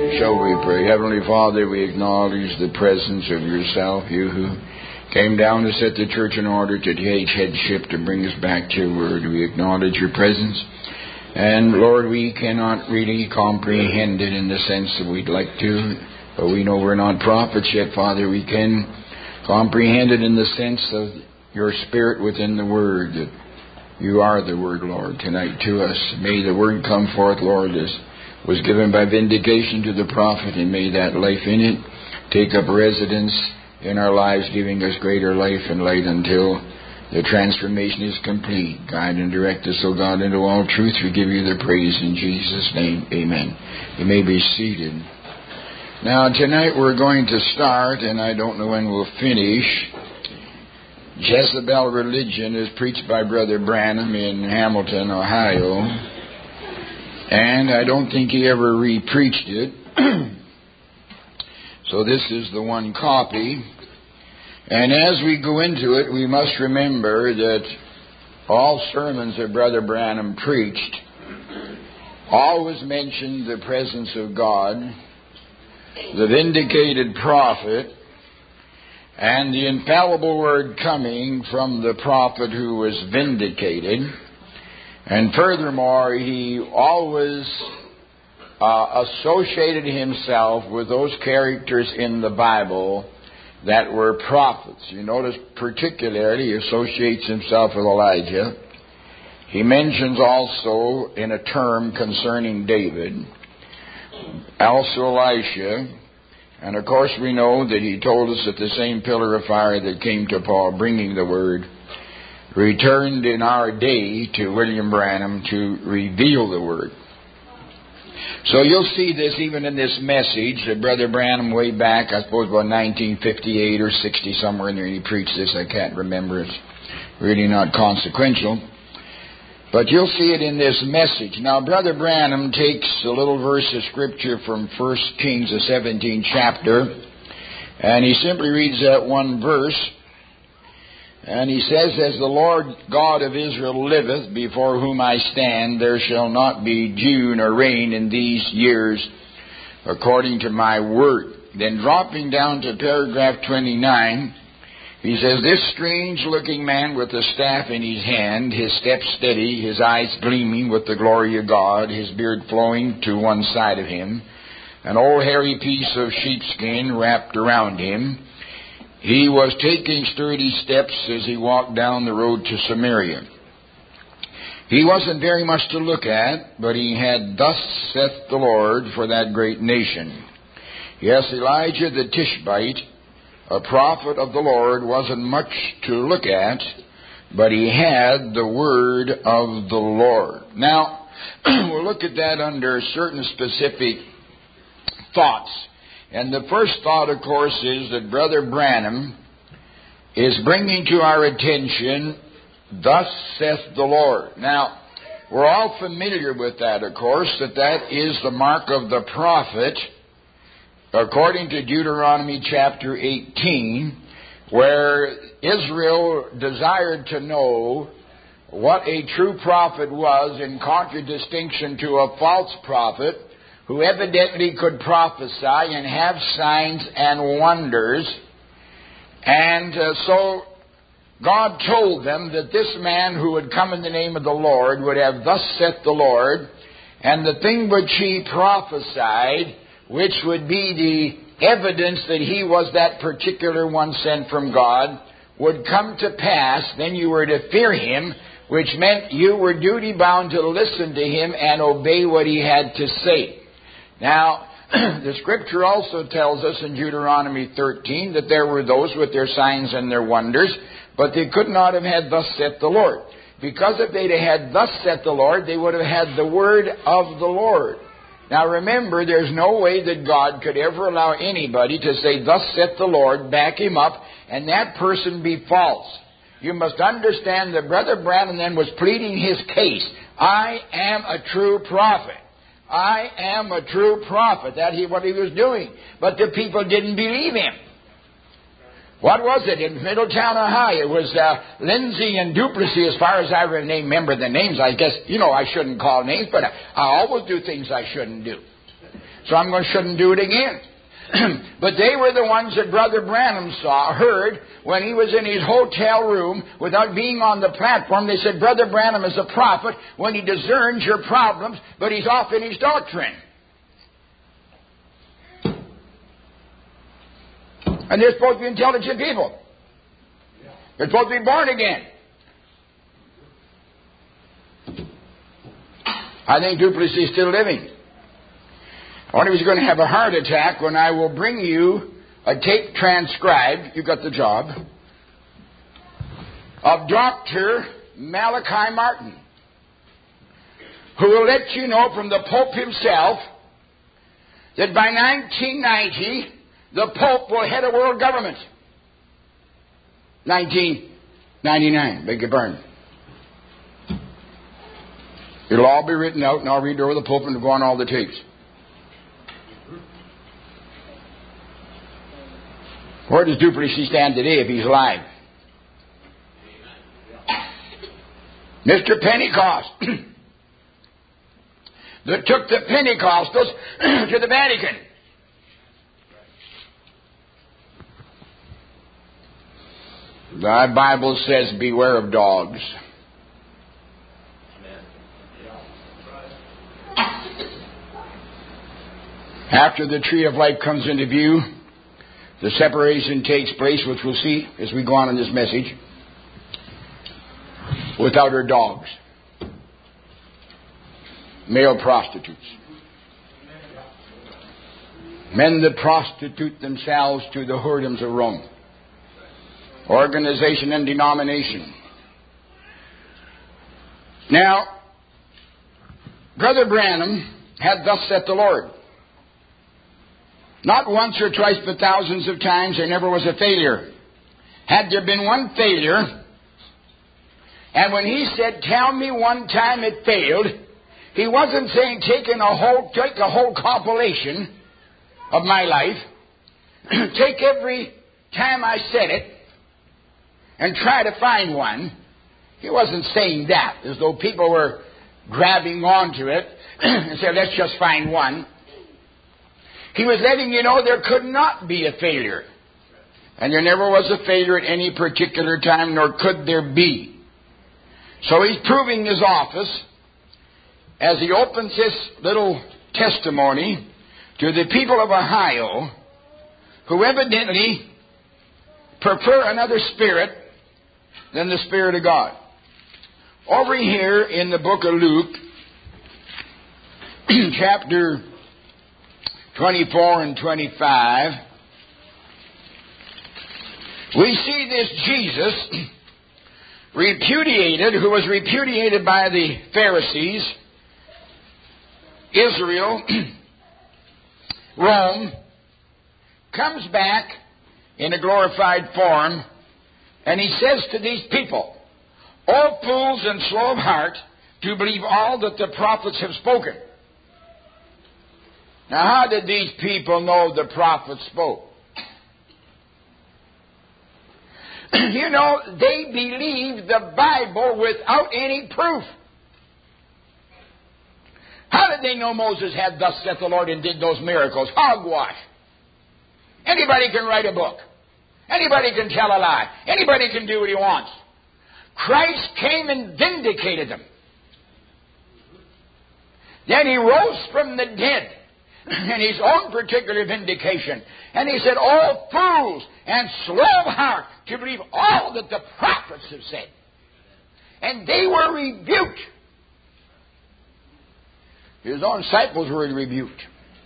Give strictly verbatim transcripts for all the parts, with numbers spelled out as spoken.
Shall we pray? Heavenly Father, we acknowledge the presence of yourself, you who came down to set the church in order, to take headship, to bring us back to your word. We acknowledge your presence. And Lord, we cannot really comprehend it in the sense that we'd like to, but we know we're not prophets yet, Father. We can comprehend it in the sense of your Spirit within the word, that you are the word, Lord, tonight to us. May the word come forth, Lord, as was given by vindication to the prophet, and may that life in it take up residence in our lives, giving us greater life and light until the transformation is complete. Guide and direct us, O God, into all truth. We give you the praise in Jesus' name. Amen. You may be seated. Now, tonight we're going to start, and I don't know when we'll finish, Jezebel Religion, is preached by Brother Branham in Hamilton, Ohio. And I don't think he ever re-preached it. So this is the one copy. And as we go into it, we must remember that all sermons that Brother Branham preached always mentioned the presence of God, the vindicated prophet, and the infallible word coming from the prophet who was vindicated. And furthermore, he always uh, associated himself with those characters in the Bible that were prophets. You notice particularly he associates himself with Elijah. He mentions also in a term concerning David, also Elisha. And of course we know that he told us that the same pillar of fire that came to Paul bringing the word returned in our day to William Branham to reveal the word. So you'll see this even in this message that Brother Branham way back, I suppose about nineteen fifty-eight or sixty, somewhere in there, he preached this. I can't remember. It's really not consequential. But you'll see it in this message. Now, Brother Branham takes a little verse of Scripture from First Kings, the seventeenth chapter, and he simply reads that one verse. And he says, as the Lord God of Israel liveth, before whom I stand, there shall not be dew nor rain in these years, according to my word. Then dropping down to paragraph twenty-nine, he says, this strange-looking man with a staff in his hand, his step steady, his eyes gleaming with the glory of God, his beard flowing to one side of him, an old hairy piece of sheepskin wrapped around him, he was taking sturdy steps as he walked down the road to Samaria. He wasn't very much to look at, but he had thus saith the Lord for that great nation. Yes, Elijah the Tishbite, a prophet of the Lord, wasn't much to look at, but he had the word of the Lord. Now, we'll look at that under certain specific thoughts. And the first thought, of course, is that Brother Branham is bringing to our attention, thus saith the Lord. Now, we're all familiar with that, of course, that that is the mark of the prophet, according to Deuteronomy chapter eighteen, where Israel desired to know what a true prophet was in contradistinction to a false prophet, who evidently could prophesy and have signs and wonders. And uh, so God told them that this man who would come in the name of the Lord would have thus saith the Lord, and the thing which he prophesied, which would be the evidence that he was that particular one sent from God, would come to pass. Then you were to fear him, which meant you were duty bound to listen to him and obey what he had to say. Now, the Scripture also tells us in Deuteronomy thirteen that there were those with their signs and their wonders, but they could not have had thus saith the Lord. Because if they'd have had thus saith the Lord, they would have had the word of the Lord. Now remember, there's no way that God could ever allow anybody to say, thus saith the Lord, back him up, and that person be false. You must understand that Brother Branham then was pleading his case. I am a true prophet. I am a true prophet. That's what he was doing. But the people didn't believe him. What was it? In Middletown, Ohio, it was uh, Lindsay and Duplessis, as far as I remember the names. I guess, you know, I shouldn't call names, but I, I always do things I shouldn't do. so I'm going to shouldn't do it again. But they were the ones that Brother Branham saw, heard, when he was in his hotel room without being on the platform. They said, Brother Branham is a prophet when he discerns your problems, but he's off in his doctrine. And they're supposed to be intelligent people. They're supposed to be born again. I think Duplessis is still living. I wonder if he's going to have a heart attack when I will bring you a tape transcribed, you got the job, of Doctor Malachi Martin, who will let you know from the Pope himself that by nineteen ninety, the Pope will head a world government. nineteen ninety-nine, beg your pardon. It'll all be written out, and I'll read it over the Pope and go on all the tapes. Where does Duplessis stand today if he's alive? Mister Pentecost that took the Pentecostals to the Vatican. The Bible says, beware of dogs. After the tree of life comes into view, the separation takes place, which we'll see as we go on in this message, without her dogs. Male prostitutes. Men that prostitute themselves to the whoredoms of Rome. Organization and denomination. Now, Brother Branham had thus said the Lord. Not once or twice, but thousands of times, there never was a failure. Had there been one failure, and when he said, tell me one time it failed, he wasn't saying taking a whole, take a whole compilation of my life, take every time I said it, and try to find one. He wasn't saying that, as though people were grabbing onto it and said, let's just find one. He was letting you know there could not be a failure. And there never was a failure at any particular time, nor could there be. So he's proving his office as he opens this little testimony to the people of Ohio, who evidently prefer another spirit than the Spirit of God. Over here in the book of Luke, chapter twenty-four and twenty-five, we see this Jesus repudiated, who was repudiated by the Pharisees, Israel, Rome, comes back in a glorified form, and he says to these people, O fools and slow of heart, to believe all that the prophets have spoken. Now, how did these people know the prophets spoke? You know, they believed the Bible without any proof. How did they know Moses had thus saith the Lord and did those miracles? Hogwash. Anybody can write a book. Anybody can tell a lie. Anybody can do what he wants. Christ came and vindicated them. Then he rose from the dead in his own particular vindication. And he said, "O fools and slow of heart to believe all that the prophets have said." And they were rebuked. His own disciples were rebuked.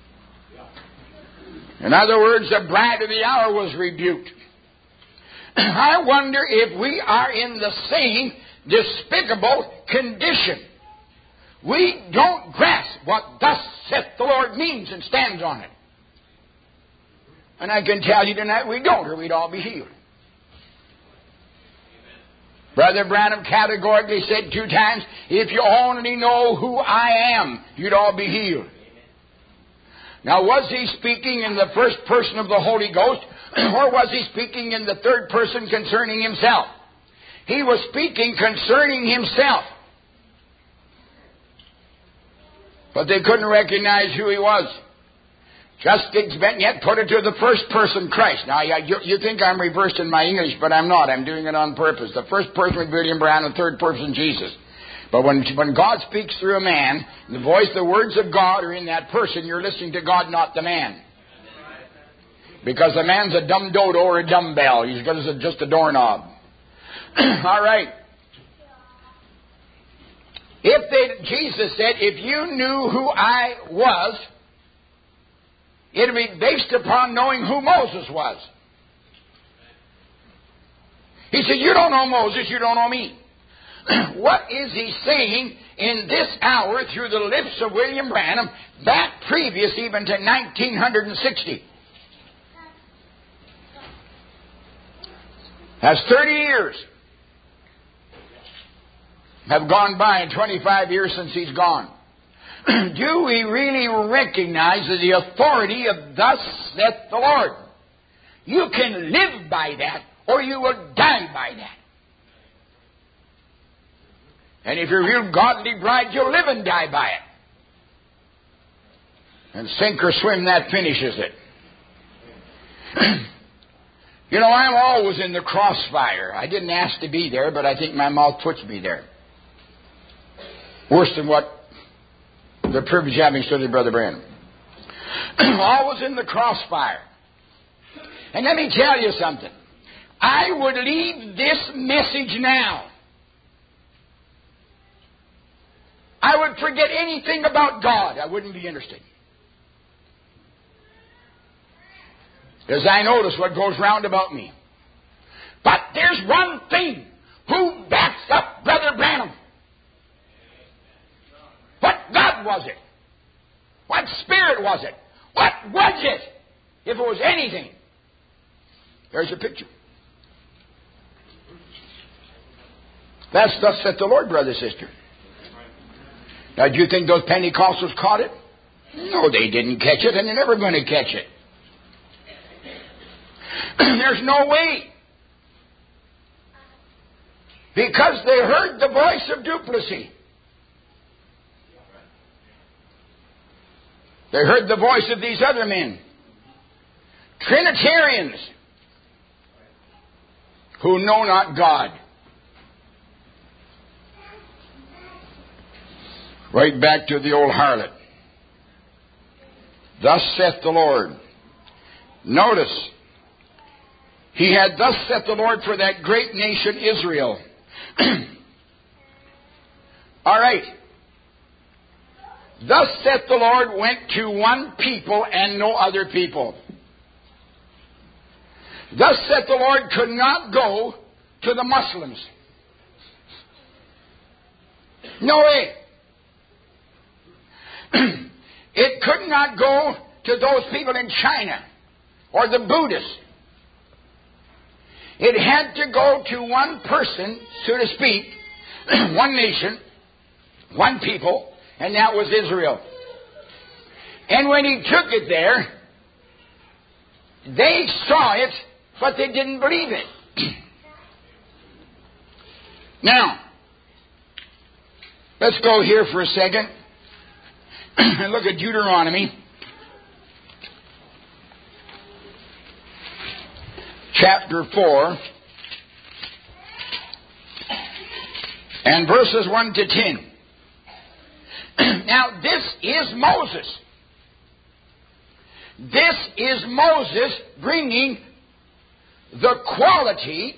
In other words, the bride of the hour was rebuked. I wonder if we are in the same despicable condition. We don't grasp what thus saith the Lord means and stands on it. And I can tell you tonight we don't, or we'd all be healed. Brother Branham categorically said two times, if you only know who I am, you'd all be healed. Now, was he speaking in the first person of the Holy Ghost, or was he speaking in the third person concerning himself? He was speaking concerning himself. But they couldn't recognize who he was. Just expect yet put it to the first person Christ. Now, you, you think I'm reversed in my English, but I'm not. I'm doing it on purpose. The first person was William Branham, the third person Jesus. But when, when God speaks through a man, the voice, the words of God are in that person. You're listening to God, not the man. Because the man's a dumb dodo or a dumbbell. He's just a doorknob. All right. If they, Jesus said, if you knew who I was, it would be based upon knowing who Moses was. He said, you don't know Moses, you don't know me. What is he saying in this hour through the lips of William Branham, back previous even to nineteen sixty? That's thirty years have gone by, and twenty-five years since he's gone. Do we really recognize the authority of thus saith the Lord? You can live by that, or you will die by that. And if you're a real godly bride, you'll live and die by it. And sink or swim, that finishes it. You know, I'm always in the crossfire. I didn't ask to be there, but I think my mouth puts me there. Worse than what the privilege of having studied Brother Branham. Always in the crossfire. And let me tell you something. I would leave this message now. I would forget anything about God. I wouldn't be interested. Because I notice what goes round about me. But there's one thing. Who backs up Brother Branham? What God was it? What spirit was it? What was it? If it was anything. There's a picture. That's thus saith the Lord, brother, sister. Now, do you think those Pentecostals caught it? No, they didn't catch it, and they're never going to catch it. There's no way. Because they heard the voice of duplicity. They heard the voice of these other men. Trinitarians who know not God. Right back to the old harlot. Thus saith the Lord. Notice, he had thus saith the Lord for that great nation Israel. All right. Thus saith the Lord went to one people and no other people. Thus saith the Lord could not go to the Muslims. No way. It could not go to those people in China or the Buddhists. It had to go to one person, so to speak, one nation, one people, and that was Israel. And when he took it there, they saw it, but they didn't believe it. Now, let's go here for a second and look at Deuteronomy chapter four and verses one to ten. Now, this is Moses. This is Moses bringing the quality,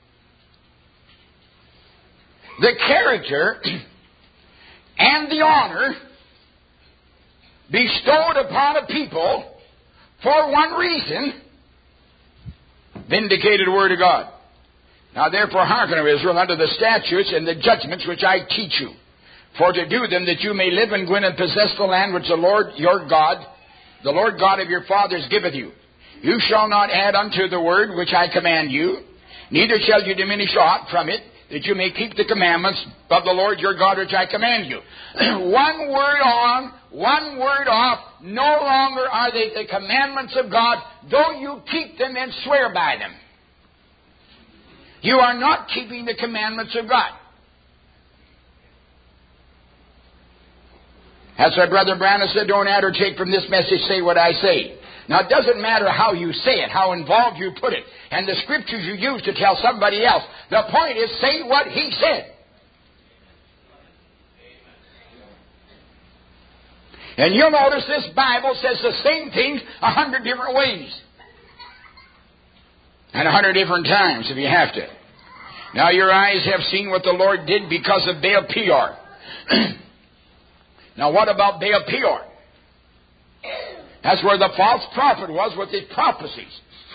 the character, and the honor bestowed upon a people for one reason: vindicated word of God. Now therefore hearken, O Israel, unto the statutes and the judgments which I teach you, for to do them, that you may live and go in and possess the land which the Lord your God, the Lord God of your fathers, giveth you. You shall not add unto the word which I command you, neither shall you diminish aught from it, that you may keep the commandments of the Lord your God which I command you. One word on, one word off, no longer are they the commandments of God, though you keep them and swear by them. You are not keeping the commandments of God. That's why Brother Branham said, don't add or take from this message, say what I say. Now, it doesn't matter how you say it, how involved you put it, and the scriptures you use to tell somebody else. The point is, say what he said. And you'll notice this Bible says the same things a hundred different ways. And a hundred different times, if you have to. Now, your eyes have seen what the Lord did because of Baal Peor. Now, what about Baal Peor? That's where the false prophet was with his prophecies.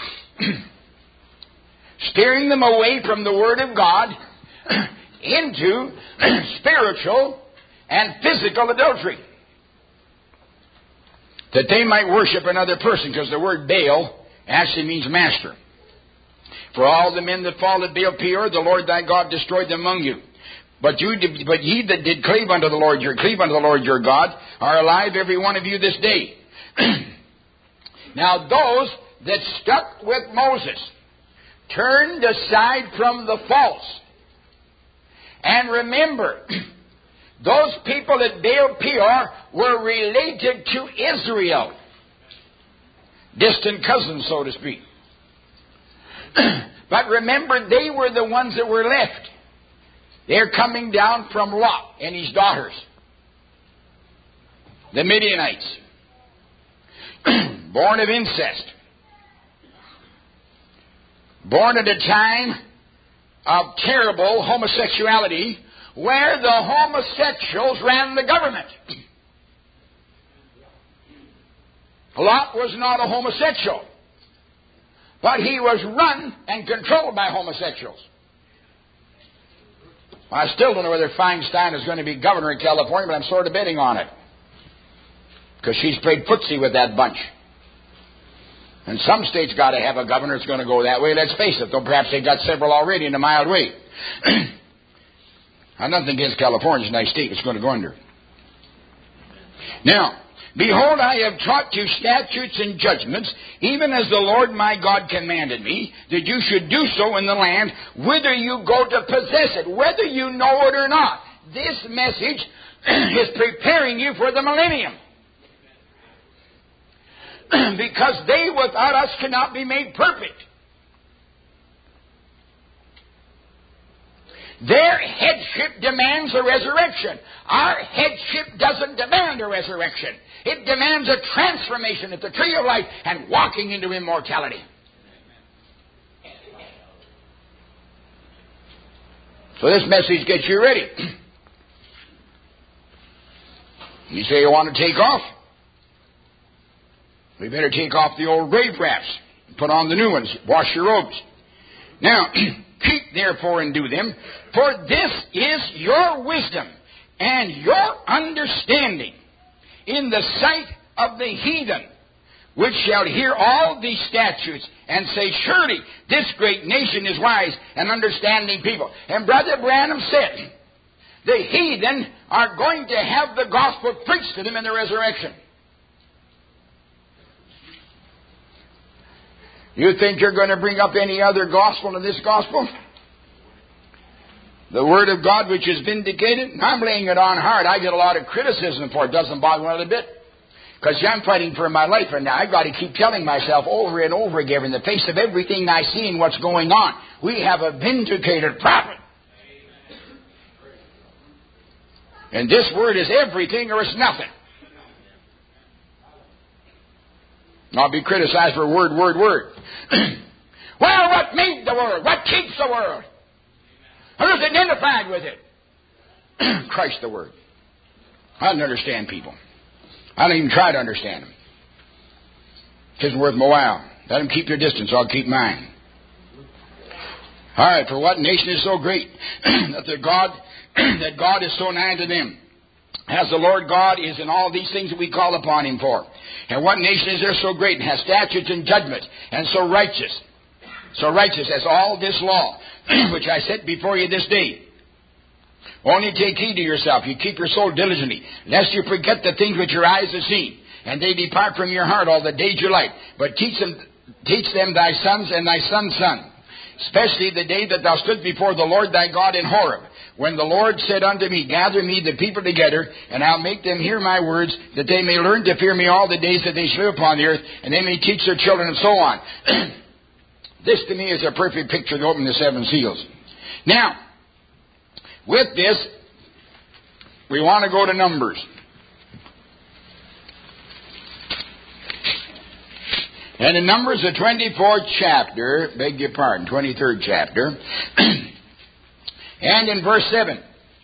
Steering them away from the Word of God into spiritual and physical adultery. That they might worship another person, because the word Baal actually means master. For all the men that fall at Baal Peor, the Lord thy God destroyed them among you. But you, did, but ye that did cleave unto the Lord your cleave unto the Lord your God are alive, every one of you, this day. Now those that stuck with Moses turned aside from the false. And remember, those people at Baal Peor were related to Israel. Distant cousins, so to speak. But remember, they were the ones that were left. They're coming down from Lot and his daughters, the Midianites, born of incest, born at a time of terrible homosexuality, where the homosexuals ran the government. Lot was not a homosexual, but he was run and controlled by homosexuals. I still don't know whether Feinstein is going to be governor in California, but I'm sort of betting on it. Because she's played footsie with that bunch. And some states got to have a governor that's going to go that way. Let's face it, though perhaps they got several already in a mild way. I'm nothing against California. It's a nice state. It's going to go under. Now, behold, I have taught you statutes and judgments, even as the Lord my God commanded me, that you should do so in the land whither you go to possess it, whether you know it or not. This message is preparing you for the millennium. Because they without us cannot be made perfect. Their headship demands a resurrection. Our headship doesn't demand a resurrection. It demands a transformation at the tree of life and walking into immortality. So this message gets you ready. You say you want to take off? We better take off the old grave wraps, put on the new ones, wash your robes. Now, keep therefore and do them, for this is your wisdom and your understanding in the sight of the heathen, which shall hear all these statutes and say, surely this great nation is wise and understanding people. And Brother Branham said, the heathen are going to have the gospel preached to them in the resurrection. You think you're going to bring up any other gospel than this gospel? The Word of God which is vindicated? I'm laying it on hard. I get a lot of criticism for it. Doesn't bother me one bit. Because I'm fighting for my life, and I've got to keep telling myself over and over again, in the face of everything I see and what's going on, we have a vindicated prophet. And this Word is everything or it's nothing. I'll be criticized for word, word, word. Well, what made the world? What keeps the world? Who's identified with it? Christ the Word. I don't understand people. I don't even try to understand them. It isn't worth my while. Let them keep their distance. I'll keep mine. All right. For what nation is so great that the God that God is so nigh to them? As the Lord God is in all these things that we call upon Him for. And what nation is there so great and has statutes and judgments and so righteous, so righteous as all this law, which I set before you this day? Only take heed to yourself. You keep your soul diligently, lest you forget the things which your eyes have seen, and they depart from your heart all the days of your life. But teach them, teach them thy sons and thy son's son, especially the day that thou stood before the Lord thy God in Horeb, when the Lord said unto me, gather me the people together, and I'll make them hear my words, that they may learn to fear me all the days that they shall live upon the earth, and they may teach their children, and so on. This to me is a perfect picture to open the seven seals. Now, with this, we want to go to Numbers. And in Numbers, the twenty-fourth chapter, beg your pardon, twenty-third chapter, and in verse seven.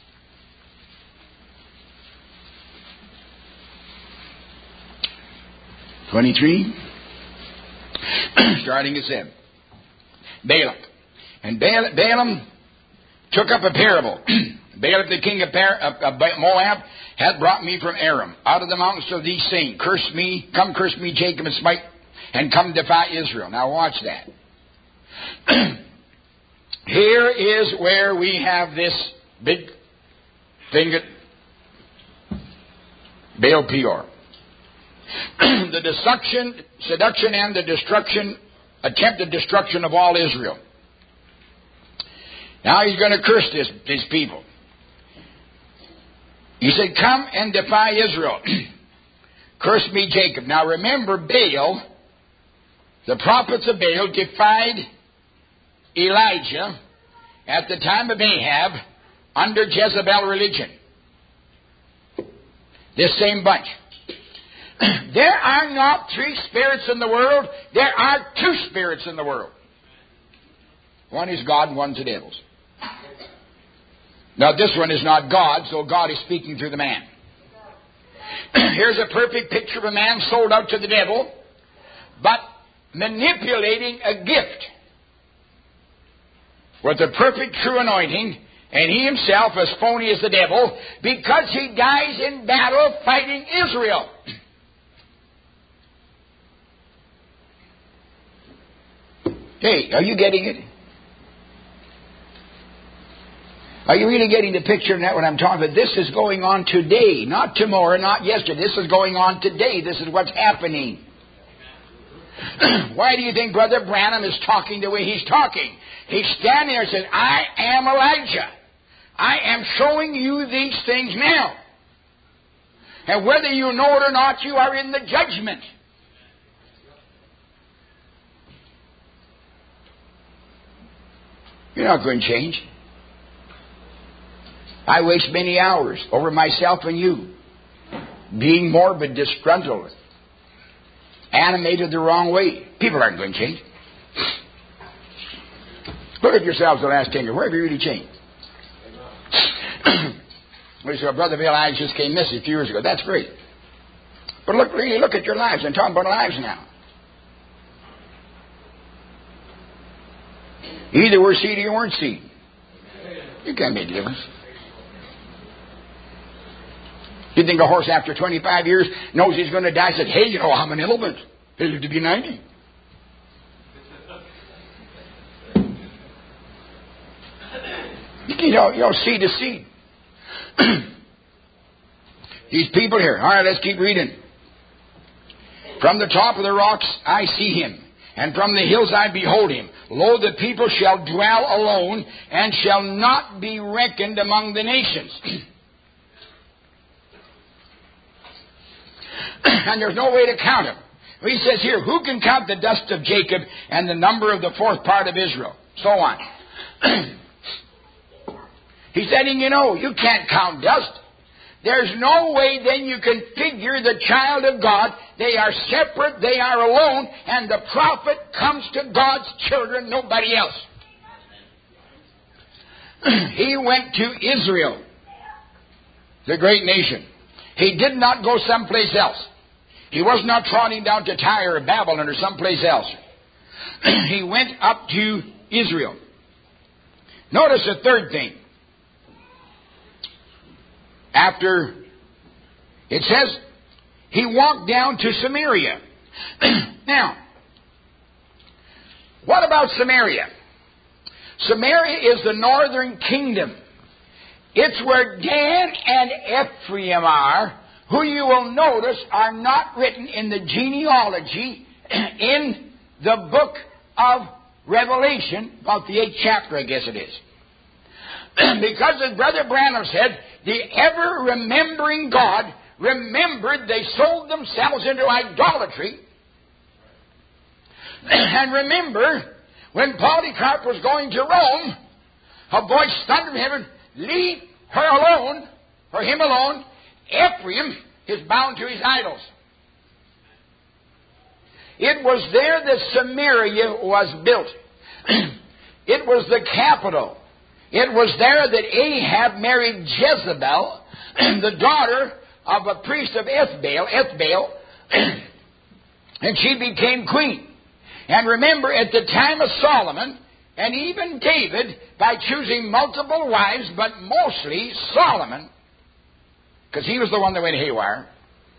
twenty-three, starting at seven. Balaam. And Balaam took up a parable. Balaam, the king of, Par- of Moab, hath brought me from Aram, out of the mountains of these, saying, curse me, come curse me, Jacob, and smite, and come defy Israel. Now watch that. Here is where we have this big thing at Baal Peor. The destruction, seduction and the destruction, attempted destruction of all Israel. Now he's going to curse this, these people. He said, come and defy Israel. Curse me, Jacob. Now remember, Baal, the prophets of Baal defied Elijah at the time of Ahab under Jezebel religion. This same bunch. There are not three spirits in the world. There are two spirits in the world. One is God and one's the devil's. Now this one is not God, so God is speaking through the man. Here's a perfect picture of a man sold out to the devil, but manipulating a gift with a perfect true anointing, and he himself as phony as the devil, because he dies in battle fighting Israel. Hey, are you getting it? Are you really getting the picture of that, what I'm talking about? This is going on today, not tomorrow, not yesterday. This is going on today. This is what's happening. Why do you think Brother Branham is talking the way he's talking? He's standing there and says, I am Elijah. I am showing you these things now. And whether you know it or not, you are in the judgment. You're not going to change. I waste many hours over myself and you, being morbid, disgruntled, animated the wrong way. People aren't going to change. Look at yourselves the last ten years. Where have you really changed? We said, Brother Bill, I just came missing a few years ago. That's great. But look, really look at your lives. I'm talking about lives now. Either we're seed or you weren't seed. You can't make a difference. You think a horse after twenty-five years knows he's going to die, said, hey, you know, I'm an elephant. He'll live to be ninety. You know, you know, seed to seed. These people here. All right, let's keep reading. From the top of the rocks I see him, and from the hills I behold him. Lo, the people shall dwell alone, and shall not be reckoned among the nations. And there's no way to count him. He says here, who can count the dust of Jacob and the number of the fourth part of Israel? So on. He said, and you know, you can't count dust. There's no way then you can figure the child of God. They are separate, they are alone, and the prophet comes to God's children, nobody else. He went to Israel, the great nation. He did not go someplace else. He was not trotting down to Tyre or Babylon or someplace else. He went up to Israel. Notice the third thing. After, it says, he walked down to Samaria. Now, what about Samaria? Samaria is the northern kingdom. It's where Dan and Ephraim are, who you will notice are not written in the genealogy in the book of Revelation, about the eighth chapter, I guess it is. Because as Brother Branham said, the ever-remembering God remembered they sold themselves into idolatry. And remember, when Polycarp was going to Rome, a voice thundered from heaven, leave her alone, or him alone. Ephraim is bound to his idols. It was there that Samaria was built. It was the capital. It was there that Ahab married Jezebel, the daughter of a priest of Ethbaal, Ethbaal, and she became queen. And remember, at the time of Solomon, and even David, by choosing multiple wives, but mostly Solomon, because he was the one that went haywire.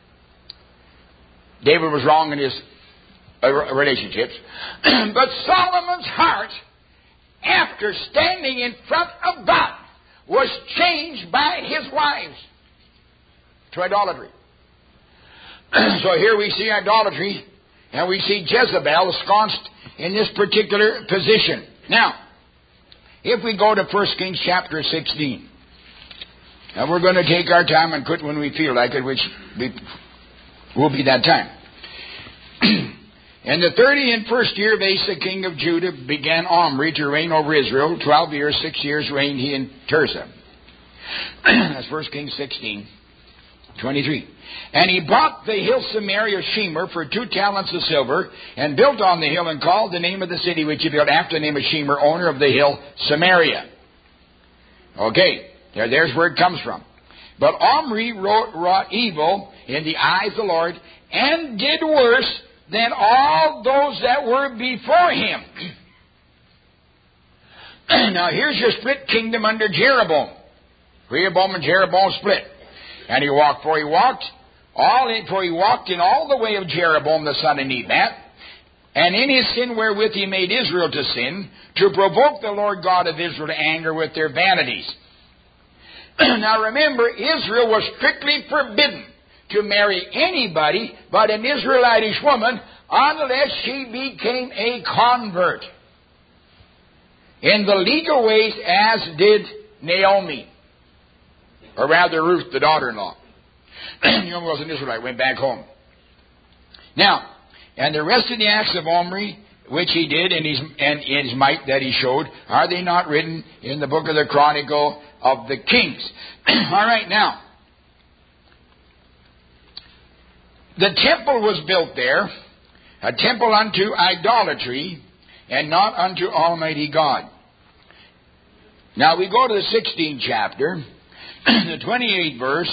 David was wrong in his uh, relationships. But Solomon's heart, after standing in front of God, was changed by his wives to idolatry. So here we see idolatry, and we see Jezebel ensconced in this particular position. Now, if we go to First Kings chapter sixteen, and we're going to take our time and quit when we feel like it, which will be that time. In the thirty and first year of Asa, king of Judah, began Omri to reign over Israel. Twelve years, six years reigned he in Tirzah. That's First Kings sixteen, twenty-three. And he bought the hill Samaria of Shemer for two talents of silver, and built on the hill, and called the name of the city which he built after the name of Shemer, owner of the hill Samaria. Okay, there, there's where it comes from. But Omri wrought, wrought evil in the eyes of the Lord, and did worse than all those that were before him. Now here's your split kingdom under Jeroboam. Rehoboam and Jeroboam split. And he walked, for he walked, all in, for he walked in all the way of Jeroboam the son of Nebat, and in his sin wherewith he made Israel to sin, to provoke the Lord God of Israel to anger with their vanities. Now remember, Israel was strictly forbidden to marry anybody but an Israelitish woman unless she became a convert in the legal ways, as did Naomi, or rather Ruth, the daughter-in-law. Naomi was an Israelite, went back home. Now, and the rest of the acts of Omri, which he did, and his, and his might that he showed, are they not written in the book of the Chronicle of the Kings? All right, now, the temple was built there, a temple unto idolatry, and not unto Almighty God. Now we go to the sixteenth chapter, the twenty-eighth verse.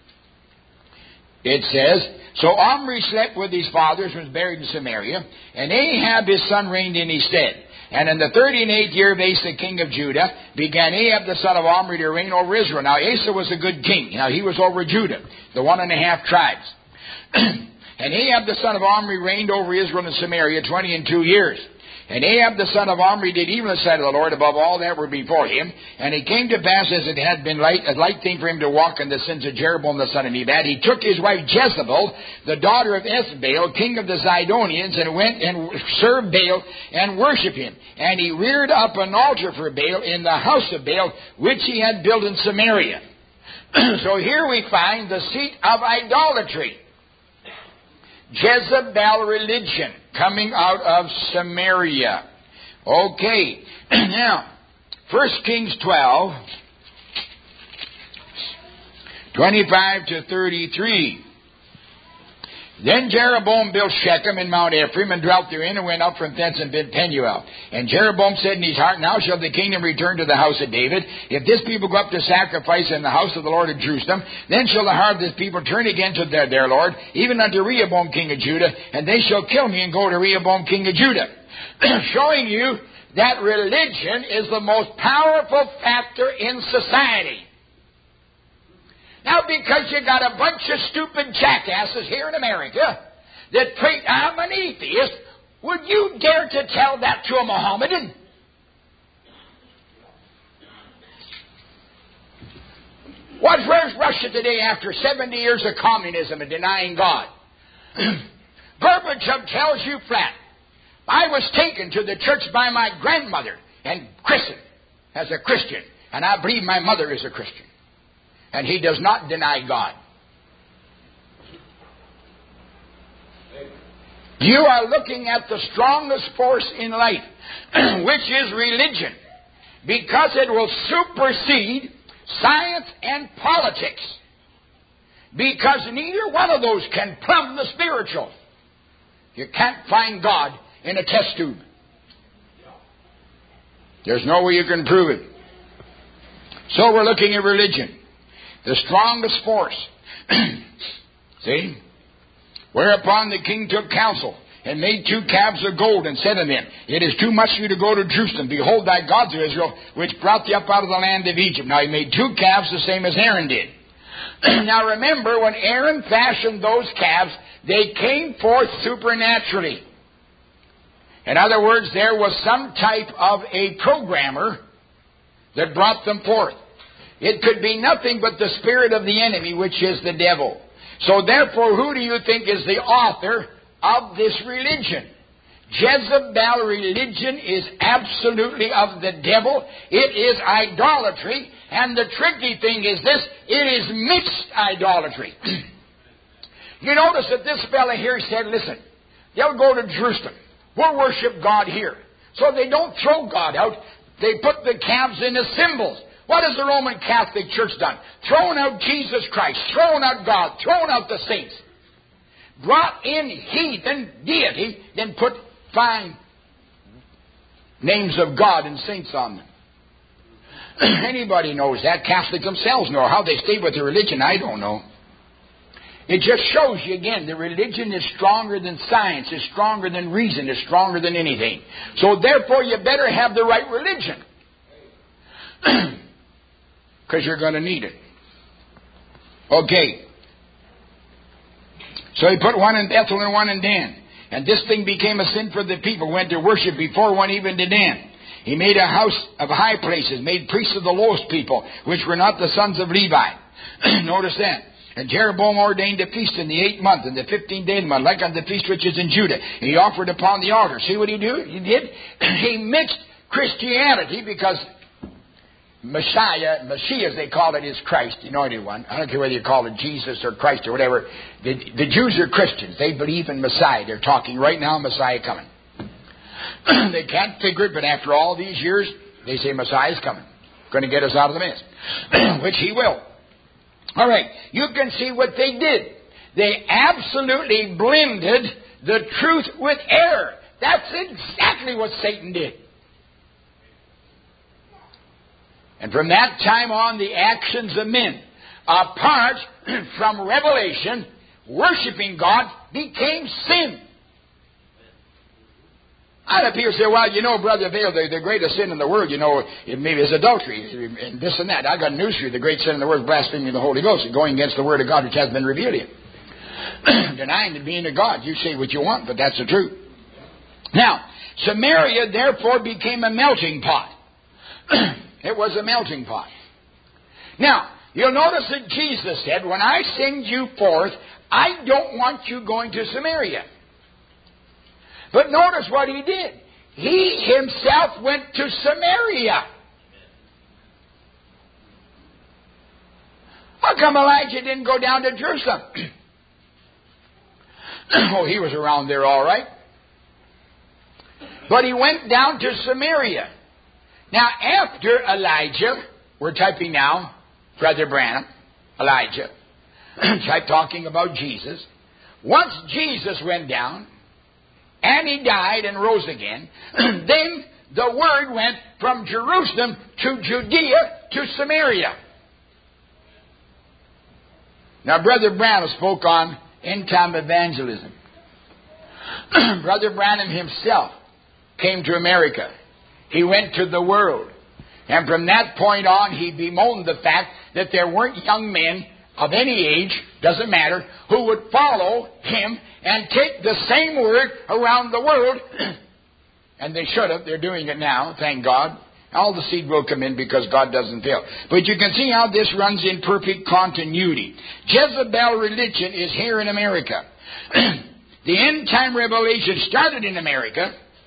It says, so Omri slept with his fathers and was buried in Samaria, and Ahab his son reigned in his stead. And in the thirty and eighth year of Asa, king of Judah, began Ahab the son of Omri to reign over Israel. Now Asa was a good king. Now he was over Judah, the one and a half tribes. And Ahab the son of Omri reigned over Israel and Samaria twenty and two years. And Ahab the son of Omri did evil in the sight of the Lord above all that were before him. And it came to pass, as it had been light, a light thing for him to walk in the sins of Jeroboam the son of Nebat, he took his wife Jezebel, the daughter of Ethbaal, king of the Zidonians, and went and served Baal and worshipped him. And he reared up an altar for Baal in the house of Baal, which he had built in Samaria. So here we find the seat of idolatry. Jezebel religion coming out of Samaria. Okay. Now, First Kings twelve, twenty-five to thirty-three. Then Jeroboam built Shechem in Mount Ephraim, and dwelt therein, and went up from thence and built Penuel. And Jeroboam said in his heart, now shall the kingdom return to the house of David. If this people go up to sacrifice in the house of the Lord of Jerusalem, then shall the heart of this people turn again to their, their Lord, even unto Rehoboam king of Judah, and they shall kill me and go to Rehoboam king of Judah. Showing you that religion is the most powerful factor in society. Now, because you got a bunch of stupid jackasses here in America that treat, I'm an atheist, would you dare to tell that to a Mohammedan? What's where's Russia today after seventy years of communism and denying God? Gorbachev tells you flat, I was taken to the church by my grandmother and christened as a Christian. And I believe my mother is a Christian. And he does not deny God. You are looking at the strongest force in life, which is religion, because it will supersede science and politics. Because neither one of those can plumb the spiritual. You can't find God in a test tube. There's no way you can prove it. So we're looking at religion, the strongest force. See? Whereupon the king took counsel and made two calves of gold and said unto them, It is too much for you to go to Jerusalem. Behold thy God, O Israel, which brought thee up out of the land of Egypt. Now he made two calves the same as Aaron did. Now remember, when Aaron fashioned those calves, they came forth supernaturally. In other words, there was some type of a programmer that brought them forth. It could be nothing but the spirit of the enemy, which is the devil. So therefore, who do you think is the author of this religion? Jezebel religion is absolutely of the devil. It is idolatry. And the tricky thing is this, it is mixed idolatry. You notice that this fella here said, listen, they'll go to Jerusalem. We'll worship God here. So they don't throw God out. They put the calves in as symbols. What has the Roman Catholic Church done? Thrown out Jesus Christ, thrown out God, thrown out the saints. Brought in heathen deity, then put fine names of God and saints on them. Anybody knows that. Catholics themselves know. How they stay with their religion, I don't know. It just shows you again, the religion is stronger than science, is stronger than reason, is stronger than anything. So therefore you better have the right religion. Because you're going to need it. Okay. So he put one in Bethel and one in Dan. And this thing became a sin for the people who went to worship before one even to Dan. He made a house of high places, made priests of the lowest people, which were not the sons of Levi. Notice that. And Jeroboam ordained a feast in the eighth month, in the fifteenth day of the month, like unto the feast which is in Judah. And he offered upon the altar. See what he did? He did? He mixed Christianity, because Messiah, Messiah as they call it, is Christ, the anointed one. I don't care whether you call it Jesus or Christ or whatever. The, the Jews are Christians. They believe in Messiah. They're talking right now, Messiah coming. They can't figure it, but after all these years, they say Messiah's coming. Going to get us out of the mess. Which he will. All right. You can see what they did. They absolutely blended the truth with error. That's exactly what Satan did. And from that time on, the actions of men, apart from revelation, worshiping God, became sin. And people say, well, you know, Brother Vail, the, the greatest sin in the world, you know, it maybe is adultery, and this and that. I got news for you. The great sin in the world is blaspheming the Holy Ghost, and going against the Word of God which has been revealed to you. Denying the being of God. You say what you want, but that's the truth. Now, Samaria, therefore, became a melting pot. It was a melting pot. Now, you'll notice that Jesus said, when I send you forth, I don't want you going to Samaria. But notice what he did. He himself went to Samaria. How come Elijah didn't go down to Jerusalem? Oh, he was around there all right. But he went down to Samaria. Now, after Elijah, we're typing now, Brother Branham, Elijah, type talking about Jesus. Once Jesus went down, and he died and rose again, then the word went from Jerusalem to Judea to Samaria. Now, Brother Branham spoke on end-time evangelism. Brother Branham himself came to America. He went to the world. And from that point on, he bemoaned the fact that there weren't young men of any age, doesn't matter, who would follow him and take the same word around the world. And they should have. They're doing it now, thank God. All the seed will come in because God doesn't fail. But you can see how this runs in perfect continuity. Jezebel religion is here in America. The end-time revelation started in America,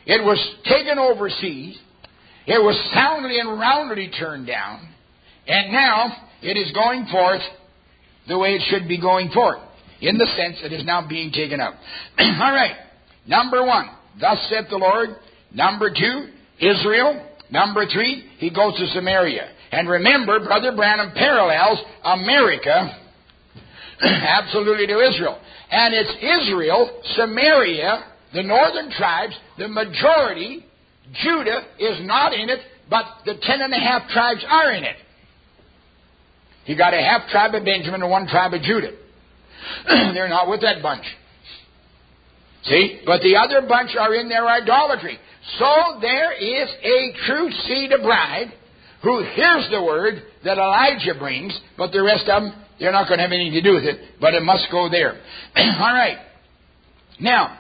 It was taken overseas. It was soundly and roundly turned down. And now it is going forth the way it should be going forth. In the sense it is now being taken up. All right. Number one, thus saith the Lord. Number two, Israel. Number three, he goes to Samaria. And remember, Brother Branham parallels America absolutely to Israel. And it's Israel, Samaria, the northern tribes, the majority. Judah is not in it, but the ten and a half tribes are in it. You got a half tribe of Benjamin and one tribe of Judah. They're not with that bunch. See? But the other bunch are in their idolatry. So there is a true seed of bride who hears the word that Elijah brings, but the rest of them, they're not going to have anything to do with it, but it must go there. All right. Now,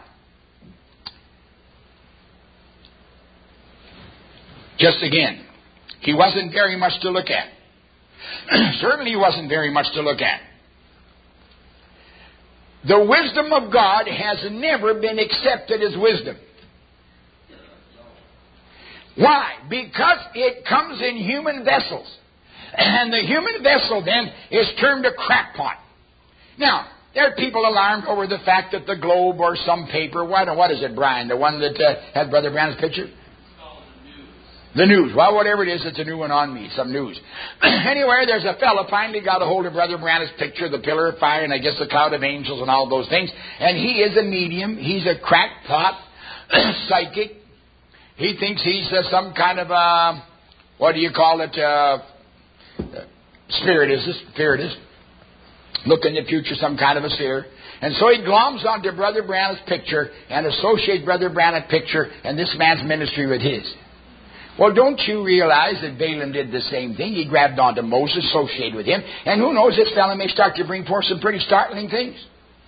just again, he wasn't very much to look at. Certainly he wasn't very much to look at. The wisdom of God has never been accepted as wisdom. Why? Because it comes in human vessels. And the human vessel then is termed a crackpot. Now, there are people alarmed over the fact that the Globe or some paper, what, what is it, Brian, the one that uh, had Brother Branham's picture? The news. Well, whatever it is, it's a new one on me, some news. Anyway, there's a fellow finally got a hold of Brother Branham's picture, the pillar of fire, and I guess the cloud of angels and all those things. And he is a medium. He's a crackpot, psychic. He thinks he's uh, some kind of, uh, what do you call it, uh, spiritist, spiritist. Look in the future, some kind of a seer. And so he gloms onto Brother Branham's picture and associates Brother Branham's picture and this man's ministry with his. Well, don't you realize that Balaam did the same thing? He grabbed onto Moses, associated with him, and who knows, this fellow may start to bring forth some pretty startling things.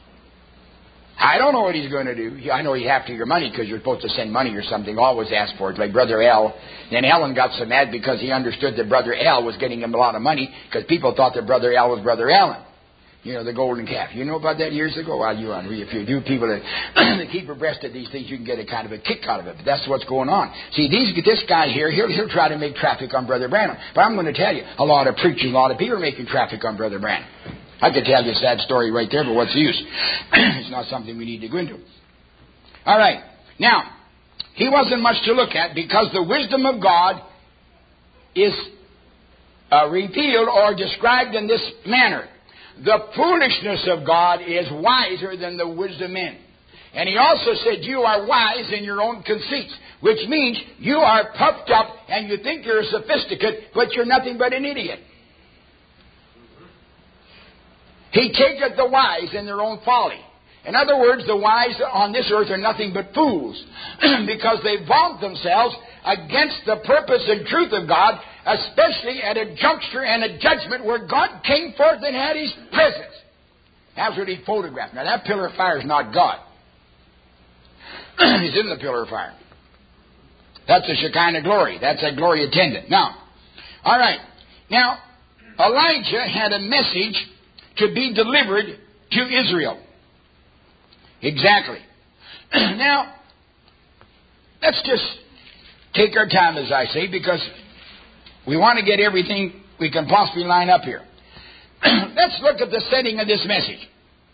I don't know what he's going to do. I know you have to your money because you're supposed to send money or something. Always ask for it, like Brother Al. Then Ellen got so mad because he understood that Brother Al was getting him a lot of money because people thought that Brother Al was Brother Allen. You know, the golden calf. You know about that years ago? Well, you if you do people that, that keep abreast of these things, you can get a kind of a kick out of it. But that's what's going on. See, these this guy here, he'll, he'll try to make traffic on Brother Branham. But I'm going to tell you, a lot of preachers, a lot of people are making traffic on Brother Branham. I could tell you a sad story right there, but what's the use? It's not something we need to go into. All right. Now, he wasn't much to look at because the wisdom of God is uh, revealed or described in this manner. The foolishness of God is wiser than the wisdom of men. And he also said, you are wise in your own conceits, which means you are puffed up and you think you're a sophisticate, but you're nothing but an idiot. He taketh the wise in their own folly. In other words, the wise on this earth are nothing but fools because they vaunt themselves against the purpose and truth of God, especially at a juncture and a judgment where God came forth and had His presence. That's what he photographed. Now, that pillar of fire is not God. He's in the pillar of fire. That's a Shekinah glory. That's a glory attendant. Now, all right. Now, Elijah had a message to be delivered to Israel. Exactly. Now, let's just take our time, as I say, because we want to get everything we can possibly line up here. Let's look at the setting of this message.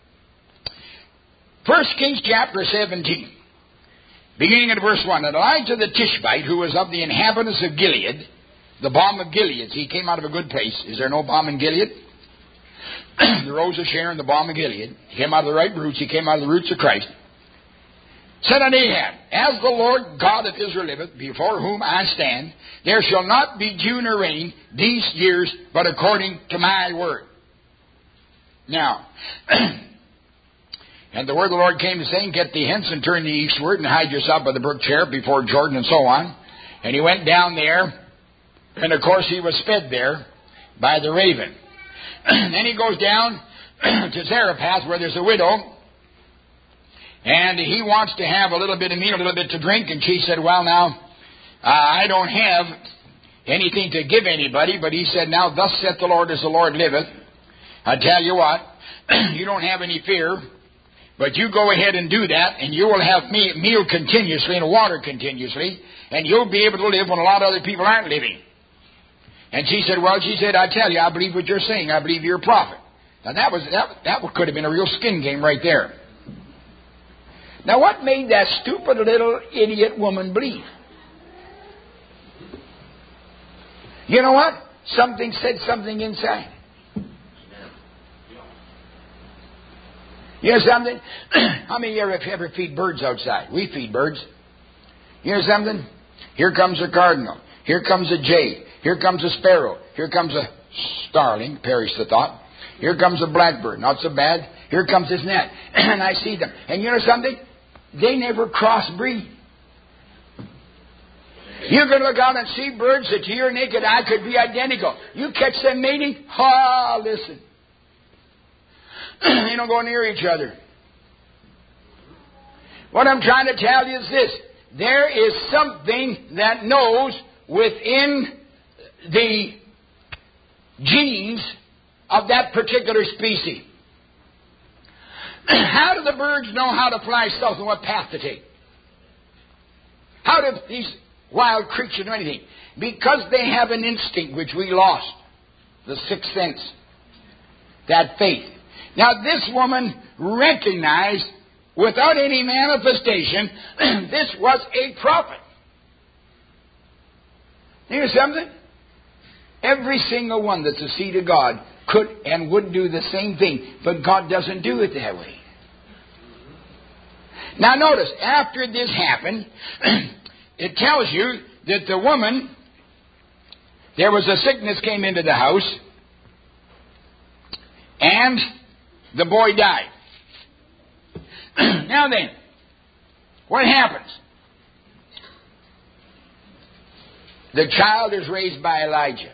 First Kings chapter seventeen, beginning at verse one. And Elijah the Tishbite, who was of the inhabitants of Gilead, the balm of Gilead. He came out of a good place. Is there no balm in Gilead? The rose of Sharon, the balm of Gilead. He came out of the right roots. He came out of the roots of Christ. Said unto Ahab, as the Lord God of Israel liveth, before whom I stand, there shall not be dew nor rain these years, but according to my word. Now, and the word of the Lord came to saying, get thee hence and turn thee eastward and hide yourself by the brook Cherith before Jordan and so on. And he went down there, and of course he was fed there by the raven. Then he goes down to Zarephath where there's a widow. And he wants to have a little bit of meat, a little bit to drink. And she said, well, now, uh, I don't have anything to give anybody. But he said, now, thus saith the Lord as the Lord liveth. I tell you what, you don't have any fear. But you go ahead and do that, and you will have me- meal continuously and water continuously, and you'll be able to live when a lot of other people aren't living. And she said, well, she said, I tell you, I believe what you're saying. I believe you're a prophet. Now, that was that, that could have been a real skin game right there. Now, what made that stupid little idiot woman believe? You know what? Something said something inside. You know something? How many of you ever, ever feed birds outside? We feed birds. You know something? Here comes a cardinal. Here comes a jay. Here comes a sparrow. Here comes a starling, perish the thought. Here comes a blackbird, not so bad. Here comes this net. And I see them. And you know something? They never crossbreed. You can look out and see birds that to your naked eye could be identical. You catch them mating, ha, listen. They don't go near each other. What I'm trying to tell you is this. There is something that knows within the genes of that particular species. How do the birds know how to fly south and what path to take? How do these wild creatures do anything? Because they have an instinct which we lost. The sixth sense. That faith. Now this woman recognized without any manifestation this was a prophet. You know something? Every single one that's a seed of God could and would do the same thing, but God doesn't do it that way. Now notice, after this happened, it tells you that the woman, there was a sickness came into the house, and the boy died. Now then, what happens? The child is raised by Elijah.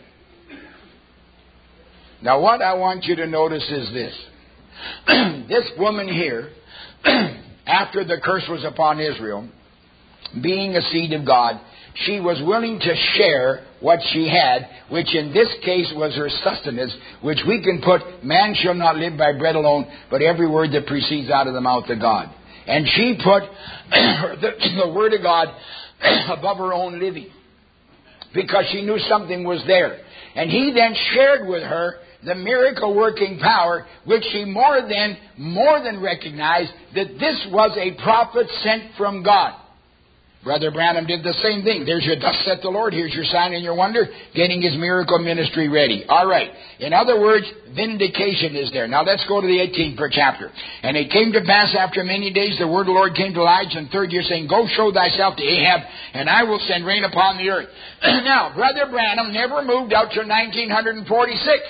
Now what I want you to notice is this. This woman here, after the curse was upon Israel, being a seed of God, she was willing to share what she had, which in this case was her sustenance, which we can put, man shall not live by bread alone, but every word that proceeds out of the mouth of God. And she put the, the word of God above her own living, because she knew something was there. And he then shared with her the miracle working power, which she more than, more than recognized that this was a prophet sent from God. Brother Branham did the same thing. There's your thus saith the Lord. Here's your sign and your wonder. Getting his miracle ministry ready. All right. In other words, vindication is there. Now let's go to the eighteenth per chapter. And it came to pass after many days, the word of the Lord came to Elijah in the third year, saying, Go show thyself to Ahab, and I will send rain upon the earth. Now, Brother Branham never moved out till nineteen forty-six.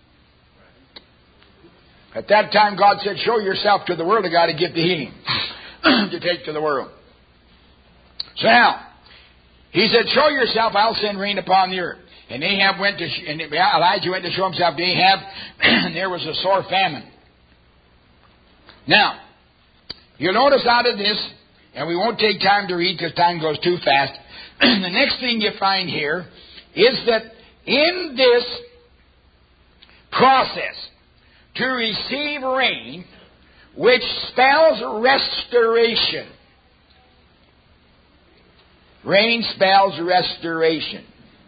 At that time, God said, show yourself to the world. I got to give the healing to take to the world. So now, he said, show yourself, I'll send rain upon the earth. And Ahab went to, and Elijah went to show himself to Ahab, and there was a sore famine. Now, you'll notice out of this, and we won't take time to read because time goes too fast. The next thing you find here is that in this process to receive rain, which spells restoration. Rain spells restoration.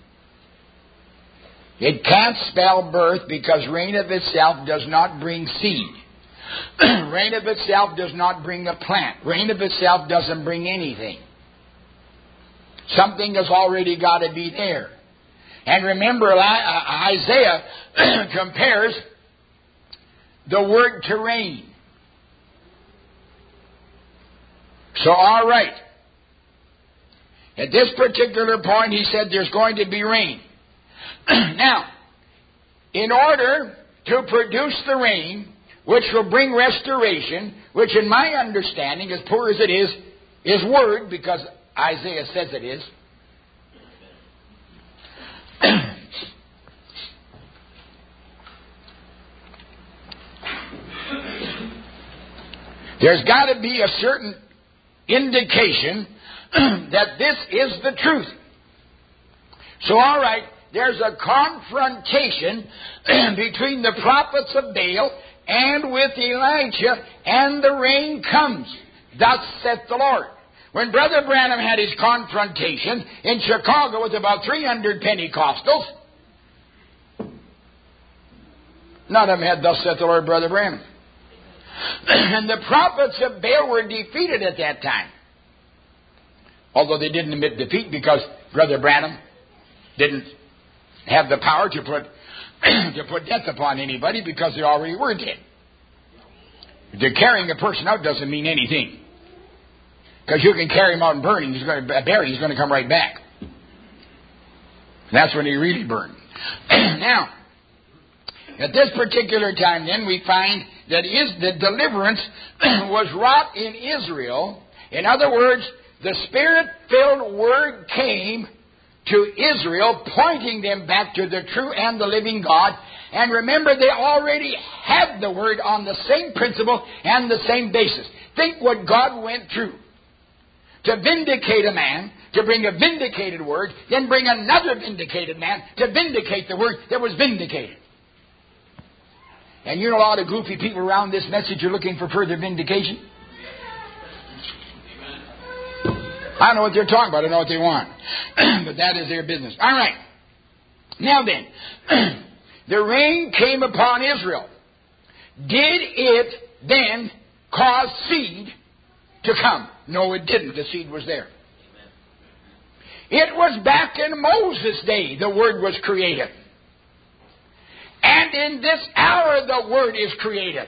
It can't spell birth because rain of itself does not bring seed. Rain of itself does not bring a plant. Rain of itself doesn't bring anything. Something has already got to be there. And remember, Isaiah compares the word to rain. So, all right. At this particular point, he said there's going to be rain. Now, in order to produce the rain, which will bring restoration, which in my understanding, as poor as it is, is word, because Isaiah says it is. There's got to be a certain indication that this is the truth. So, all right, there's a confrontation between the prophets of Baal and with Elijah, and the rain comes. Thus saith the Lord. When Brother Branham had his confrontation in Chicago with about three hundred Pentecostals, none of them had thus saith the Lord, Brother Branham. And the prophets of Baal were defeated at that time. Although they didn't admit defeat because Brother Branham didn't have the power to put to put death upon anybody because they already were dead. The carrying a person out doesn't mean anything. Because you can carry him out and burn him, he's going to bury, he's going to come right back. That's when he really burned. Now, at this particular time, then, we find that is the deliverance was wrought in Israel. In other words, the Spirit-filled Word came to Israel, pointing them back to the true and the living God. And remember, they already had the Word on the same principle and the same basis. Think what God went through to vindicate a man, to bring a vindicated Word, then bring another vindicated man to vindicate the Word that was vindicated. And you know a lot of goofy people around this message are looking for further vindication. I know what they're talking about. I know what they want. But that is their business. All right. Now then, the rain came upon Israel. Did it then cause seed to come? No, it didn't. The seed was there. It was back in Moses' day the Word was created. And in this hour the Word is created.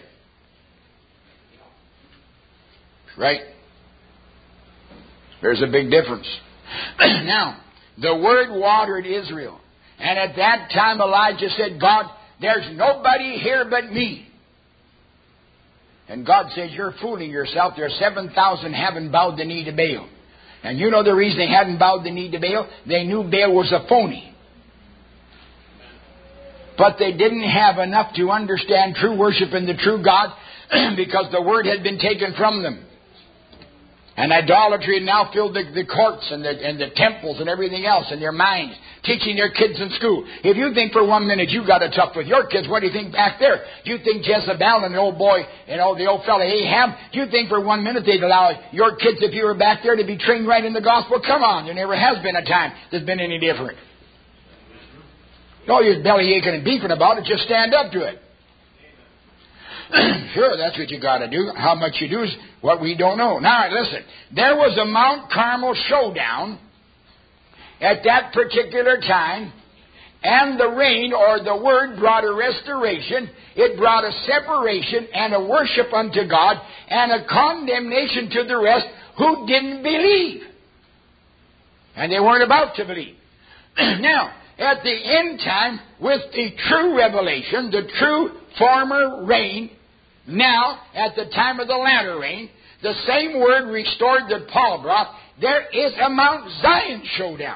Right? There's a big difference. Now, the Word watered Israel. And at that time Elijah said, God, there's nobody here but me. And God says, you're fooling yourself. There are seven thousand haven't bowed the knee to Baal. And you know the reason they hadn't bowed the knee to Baal? They knew Baal was a phony. But they didn't have enough to understand true worship in the true God because the Word had been taken from them. And idolatry had now filled the, the courts and the, and the temples and everything else in their minds, teaching their kids in school. If you think for one minute you got it tough with your kids, what do you think back there? Do you think Jezebel and the old boy and all the old fella Ahab, do you think for one minute they'd allow your kids, if you were back there, to be trained right in the gospel? Come on, there never has been a time that's been any different. All you're belly aching and beefing about it, just stand up to it. Sure, that's what you got to do. How much you do is what we don't know. Now, listen. There was a Mount Carmel showdown at that particular time, and the rain or the Word brought a restoration. It brought a separation and a worship unto God and a condemnation to the rest who didn't believe. And they weren't about to believe. Now, at the end time, with the true revelation, the true former rain, now, at the time of the latter rain, the same Word restored that Paul brought, there is a Mount Zion showdown.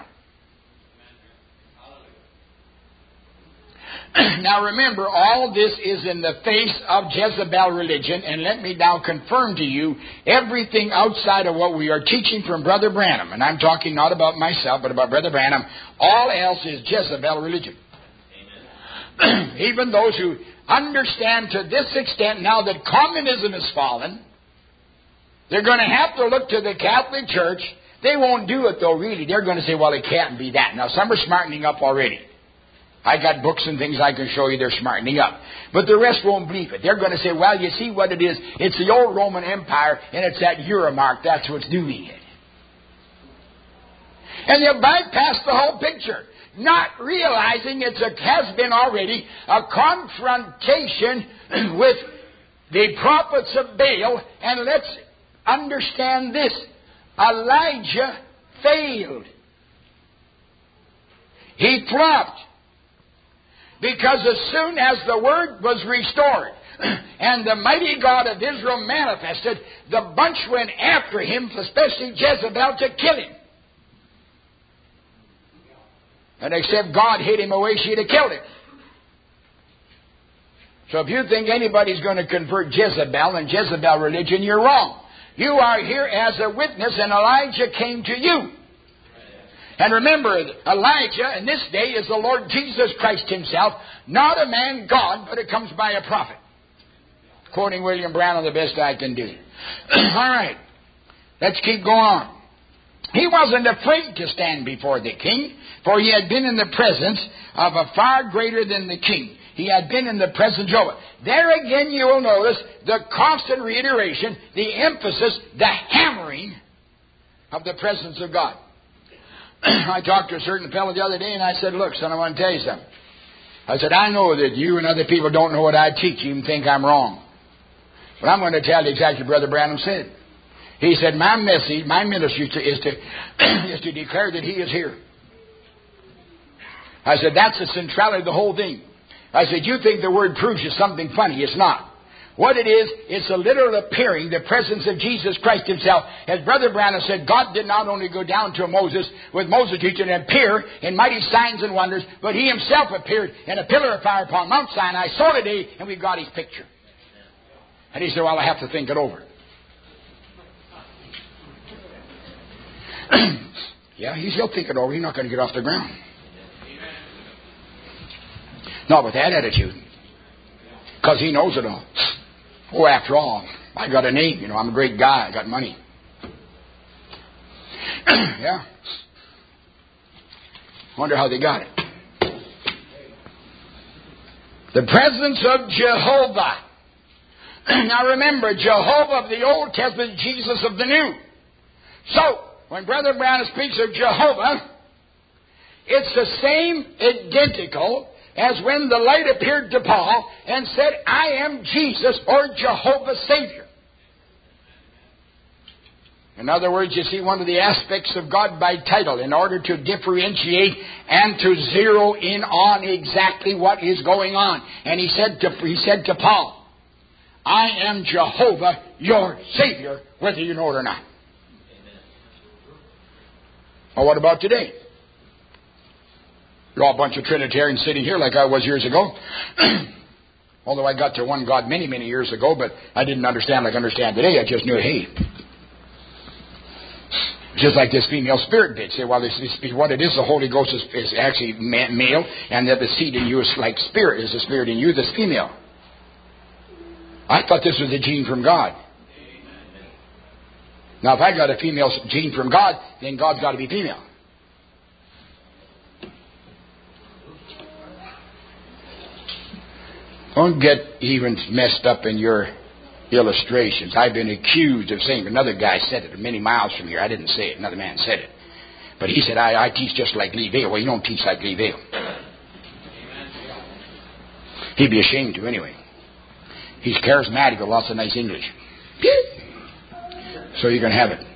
Now remember, all this is in the face of Jezebel religion, and let me now confirm to you everything outside of what we are teaching from Brother Branham, and I'm talking not about myself, but about Brother Branham, all else is Jezebel religion. Amen. Even those who understand to this extent now that communism has fallen, they're going to have to look to the Catholic Church. They won't do it, though, really. They're going to say, well, it can't be that. Now, some are smartening up already. I got books and things I can show you they're smartening up. But the rest won't believe it. They're going to say, well, you see what it is. It's the old Roman Empire, and it's that Euromark. That's what's doing it. And they'll bypass the whole picture, not realizing it has been already a confrontation with the prophets of Baal. And let's understand this. Elijah failed. He flopped. Because as soon as the Word was restored and the mighty God of Israel manifested, the bunch went after him, especially Jezebel, to kill him. And except God hid him away, she'd have killed him. So if you think anybody's going to convert Jezebel and Jezebel religion, you're wrong. You are here as a witness, and Elijah came to you. And remember, Elijah in this day is the Lord Jesus Christ himself, not a man God, but it comes by a prophet. Quoting William Branham the best I can do. All right. Let's keep going on. He wasn't afraid to stand before the king, for he had been in the presence of a far greater than the king. He had been in the presence of Jehovah. There again you will notice the constant reiteration, the emphasis, the hammering of the presence of God. I talked to a certain fellow the other day and I said, look, son, I want to tell you something. I said, I know that you and other people don't know what I teach. You even think I'm wrong. But I'm going to tell you exactly what Brother Branham said. He said, my message, my ministry is to, is to, is to declare that He is here. I said, that's the centrality of the whole thing. I said, you think the word proves is something funny. It's not. What it is, it's a literal appearing, the presence of Jesus Christ Himself. As Brother Branham said, God did not only go down to Moses with Moses teaching and appear in mighty signs and wonders, but He Himself appeared in a pillar of fire upon Mount Sinai, so today, and we've got His picture. And he said, well, I have to think it over. Yeah, he's, he'll think it over. He's not going to get off the ground. Not with that attitude. Because he knows it all. Oh, after all, I got a name. You know, I'm a great guy. I got money. Yeah. Wonder how they got it. The presence of Jehovah. Now remember, Jehovah of the Old Testament, Jesus of the New. So, when Brother Branham speaks of Jehovah, it's the same identical as when the light appeared to Paul and said, I am Jesus or Jehovah's Savior. In other words, you see one of the aspects of God by title in order to differentiate and to zero in on exactly what is going on. And he said to, he said to Paul, I am Jehovah, your Savior, whether you know it or not. Well, what about today? You're all a bunch of Trinitarians sitting here like I was years ago. Although I got to one God many, many years ago, but I didn't understand like I understand today. I just knew, hey. Just like this female spirit bit. Say, well, this, this, what it is, the Holy Ghost is, is actually male, and that the seed in you is like spirit. Is the spirit in you that's female. I thought this was a gene from God. Now, if I got a female gene from God, then God's got to be female. Don't get even messed up in your illustrations. I've been accused of saying, another guy said it many miles from here. I didn't say it. Another man said it. But he said, I, I teach just like Lee Vale. Well, you don't teach like Lee Vale. He'd be ashamed to anyway. He's charismatic with lots of nice English. So you can have it.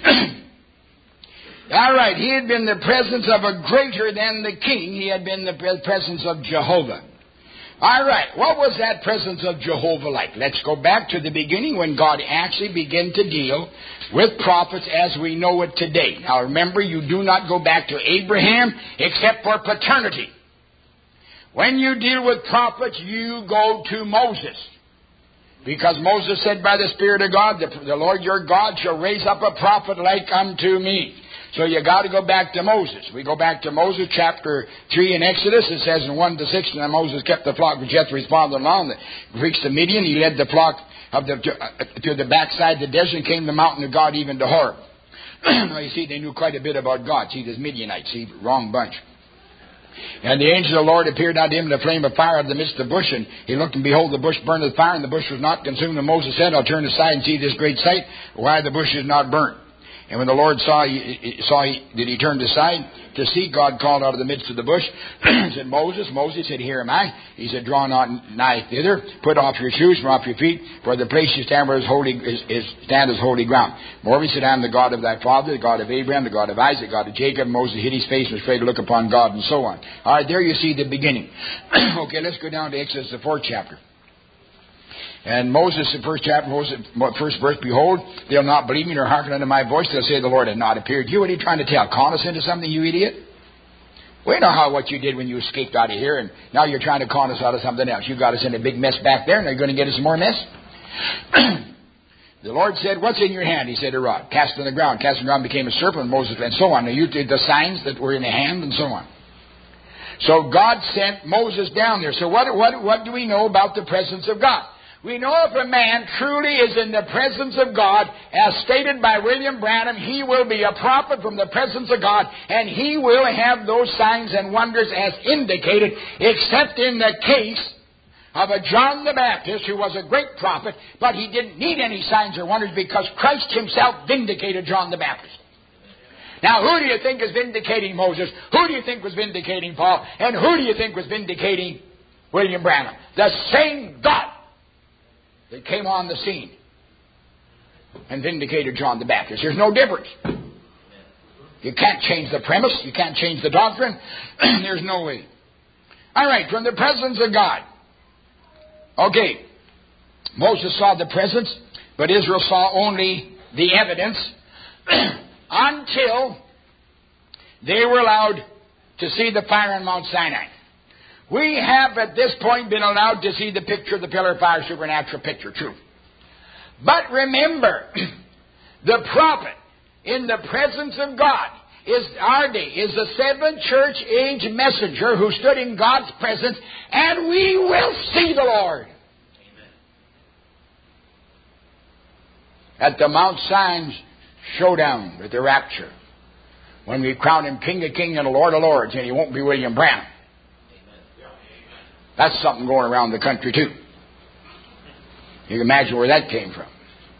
All right. He had been the presence of a greater than the king. He had been the presence of Jehovah. All right. What was that presence of Jehovah like? Let's go back to the beginning when God actually began to deal with prophets as we know it today. Now remember, you do not go back to Abraham except for paternity. When you deal with prophets, you go to Moses. Because Moses said by the Spirit of God, the, the Lord your God shall raise up a prophet like unto me. So you got to go back to Moses. We go back to Moses chapter three in Exodus. It says in one to six, and Moses kept the flock with Jethro his father-in-law, and reached the Midian. He led the flock of the, to, uh, to the backside of the desert and came to the mountain of God, even to Horeb. Now you see, they knew quite a bit about God. See, there's Midianites. See, wrong bunch. And the angel of the Lord appeared unto him in a flame of fire out of the midst of the bush. And he looked, and behold, the bush burned with fire, and the bush was not consumed. And Moses said, I'll turn aside and see this great sight, why the bush is not burnt. And when the Lord saw, saw he, that he turned aside to see, God called out of the midst of the bush, and said, Moses, Moses, said, here am I. He said, draw not nigh thither, put off your shoes from off your feet, for the place you stand where is holy is, is stand is holy ground. Moreover, he said, I am the God of thy father, the God of Abraham, the God of Isaac, the God of Jacob. Moses hid his face and was afraid to look upon God, and so on. All right, there you see the beginning. Okay, let's go down to Exodus, the fourth chapter. And Moses, the first chapter, Moses, first verse, behold, they'll not believe me nor hearken unto my voice. They'll say, the Lord had not appeared to you. What are you trying to tell? Con us into something, you idiot? We know how what you did when you escaped out of here, and now you're trying to con us out of something else. You got us in a big mess back there, and you're going to get us some more mess? The Lord said, what's in your hand? He said, a rod. Cast it on the ground. Cast it on the ground, became a serpent, Moses, and so on. Now you did the signs that were in the hand, and so on. So God sent Moses down there. So what, what, what do we know about the presence of God? We know if a man truly is in the presence of God, as stated by William Branham, he will be a prophet from the presence of God, and he will have those signs and wonders as indicated, except in the case of a John the Baptist, who was a great prophet, but he didn't need any signs or wonders because Christ himself vindicated John the Baptist. Now, who do you think is vindicating Moses? Who do you think was vindicating Paul? And who do you think was vindicating William Branham? The same God that came on the scene and vindicated John the Baptist. There's no difference. You can't change the premise. You can't change the doctrine. There's no way. All right, from the presence of God. Okay, Moses saw the presence, but Israel saw only the evidence until they were allowed to see the fire on Mount Sinai. We have at this point been allowed to see the picture of the pillar of fire, supernatural picture, true. But remember, the prophet in the presence of God is our day, is the seventh church age messenger who stood in God's presence, and we will see the Lord. Amen. At the Mount Sinai showdown with the rapture, when we crown him King of Kings and Lord of Lords, and he won't be William Branham. That's something going around the country too. You can imagine where that came from.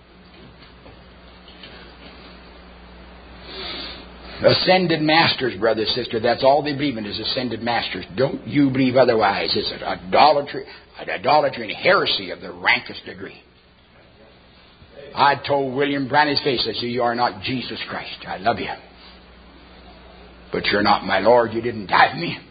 Ascended masters, brother, sister, that's all they believe in is ascended masters. Don't you believe otherwise. It's an idolatry, an idolatry and heresy of the rankest degree. I told William Branham's face, I said, you are not Jesus Christ. I love you. But you're not my Lord. You didn't die for me.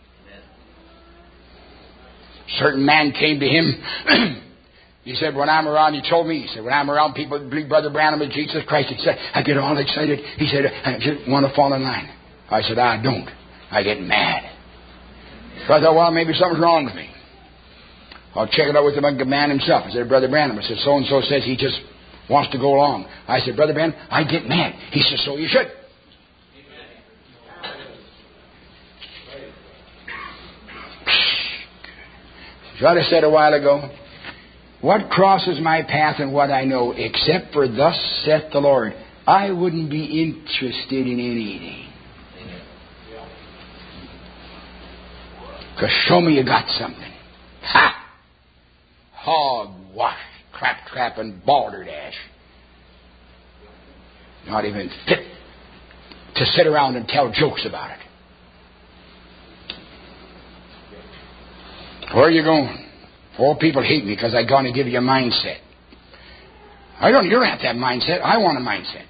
Certain man came to him. He said, when I'm around, he told me, he said, when I'm around people that believe Brother Branham is Jesus Christ, he said, I get all excited. He said, I just want to fall in line. I said, I don't. I get mad. So I thought, well, maybe something's wrong with me. I'll check it out with the man himself. I said, Brother Branham. I said, so-and-so says he just wants to go along. I said, Brother Branham, I get mad. He said, so you should. What I said a while ago, what crosses my path and what I know, except for thus saith the Lord, I wouldn't be interested in anything. Because show me you got something. Ha! Hogwash, crap, crap, and balderdash. Not even fit to sit around and tell jokes about it. Where are you going? Oh, people hate me because I'm going to give you a mindset. I don't, you don't have to have a mindset. I want a mindset.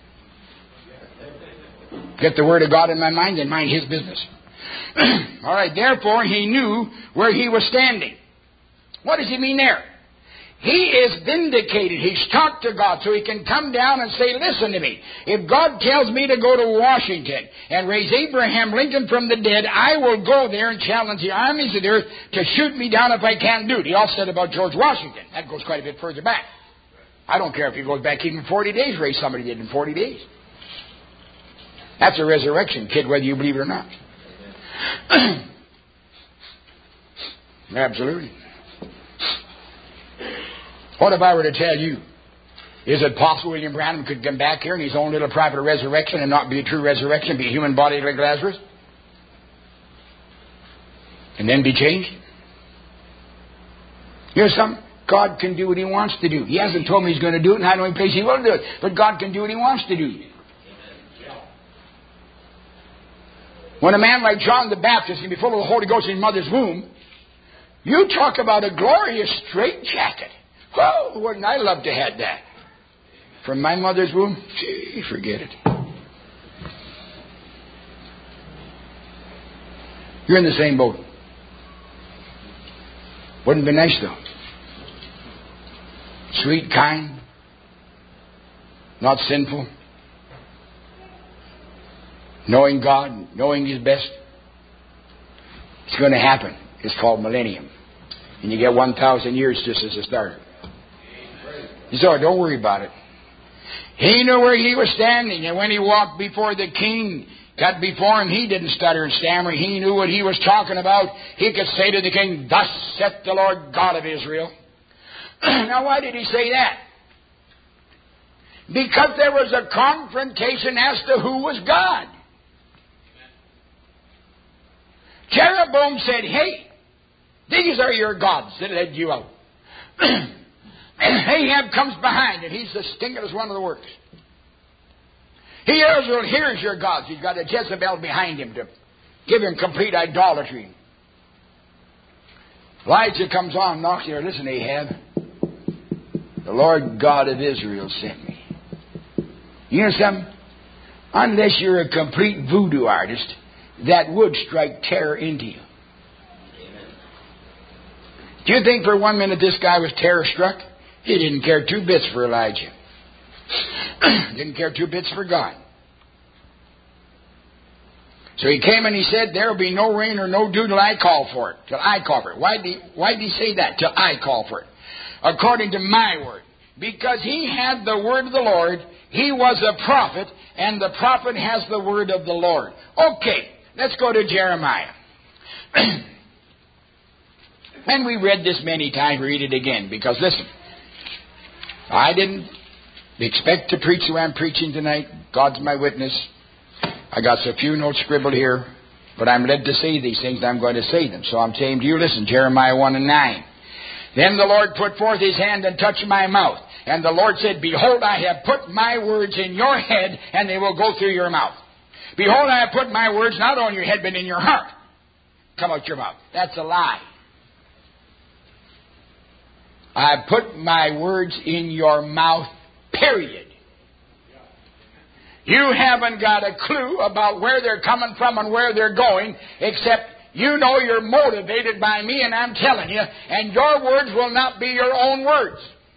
Get the Word of God in my mind and mind His business. All right, therefore he knew where he was standing. What does he mean there? He is vindicated. He's talked to God so he can come down and say, listen to me. If God tells me to go to Washington and raise Abraham Lincoln from the dead, I will go there and challenge the armies of the earth to shoot me down if I can't do it. He also said about George Washington. That goes quite a bit further back. I don't care if he goes back even forty days, raise somebody did in forty days. That's a resurrection, kid, whether you believe it or not. Absolutely. What if I were to tell you, is it possible William Branham could come back here in his own little private resurrection and not be a true resurrection, be a human body like Lazarus? And then be changed? Here's something. God can do what He wants to do. He hasn't told me He's going to do it, and I know any place He will do it. But God can do what He wants to do. When a man like John the Baptist can be full of the Holy Ghost in his mother's womb, you talk about a glorious straitjacket. Oh, wouldn't I love to have that? From my mother's womb? Gee, forget it. You're in the same boat. Wouldn't be nice though. Sweet, kind, not sinful, knowing God, knowing His best. It's going to happen. It's called millennium. And you get one thousand years just as a starter. So don't worry about it. He knew where he was standing, and when he walked before the king, got before him, he didn't stutter and stammer. He knew what he was talking about. He could say to the king, thus saith the Lord God of Israel. Now, why did he say that? Because there was a confrontation as to who was God. Jeroboam said, hey, these are your gods that led you out. Ahab comes behind, and he's the stinkiest one of the works. He hears, well, here's your gods. He's got a Jezebel behind him to give him complete idolatry. Elijah comes on, knocks here. Listen, Ahab, the Lord God of Israel sent me. You know something? Unless you're a complete voodoo artist, that would strike terror into you. Do you think for one minute this guy was terror-struck? He didn't care two bits for Elijah. Didn't care two bits for God. So he came and he said, there will be no rain or no dew till I call for it. Till I call for it. Why did he, why did he say that? Till I call for it. According to my word. Because he had the word of the Lord. He was a prophet. And the prophet has the word of the Lord. Okay, let's go to Jeremiah. And we read this many times. Read it again. Because listen, I didn't expect to preach the way I'm preaching tonight. God's my witness. I got a few notes scribbled here, but I'm led to say these things, and I'm going to say them. So I'm saying to you, listen, Jeremiah one and nine. Then the Lord put forth his hand and touched my mouth. And the Lord said, behold, I have put my words in your head, and they will go through your mouth. Behold, I have put my words not on your head, but in your heart. Come out your mouth. That's a lie. I have put my words in your mouth, period. You haven't got a clue about where they're coming from and where they're going, except you know you're motivated by me, and I'm telling you, and your words will not be your own words.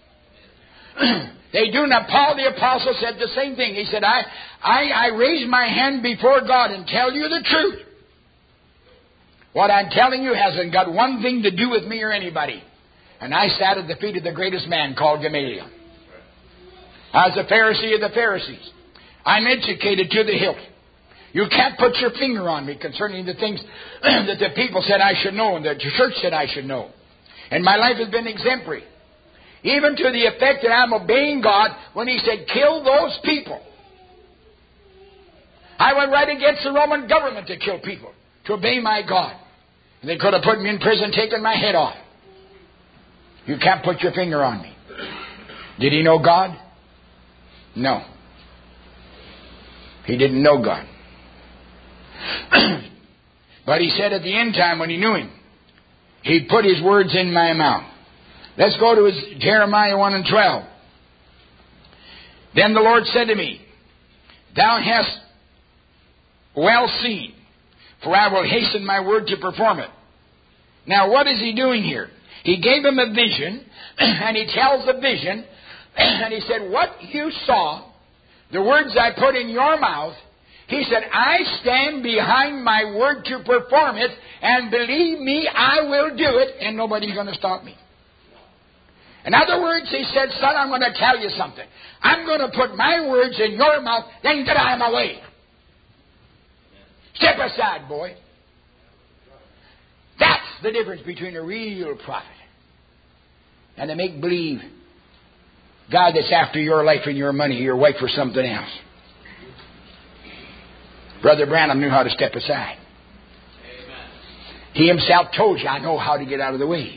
They do not. Paul the Apostle said the same thing. He said, I, I, I raise my hand before God and tell you the truth. What I'm telling you hasn't got one thing to do with me or anybody. And I sat at the feet of the greatest man called Gamaliel. I was a Pharisee of the Pharisees. I'm educated to the hilt. You can't put your finger on me concerning the things that the people said I should know and the church said I should know. And my life has been exemplary. Even to the effect that I'm obeying God when He said, kill those people. I went right against the Roman government to kill people, to obey my God. And they could have put me in prison, taken my head off. You can't put your finger on me. Did he know God? No. He didn't know God. But he said at the end time when he knew Him, He put His words in my mouth. Let's go to his Jeremiah one and twelve. Then the Lord said to me, thou hast well seen, for I will hasten my word to perform it. Now what is he doing here? He gave him a vision, and he tells the vision, and he said, what you saw, the words I put in your mouth, he said, I stand behind my word to perform it, and believe me, I will do it, and nobody's going to stop me. In other words, he said, son, I'm going to tell you something. I'm going to put my words in your mouth, then get out of my way. Step aside, boy. That's the difference between a real prophet and a make-believe God that's after your life and your money, your wife, or something else. Brother Branham knew how to step aside. Amen. He himself told you, I know how to get out of the way.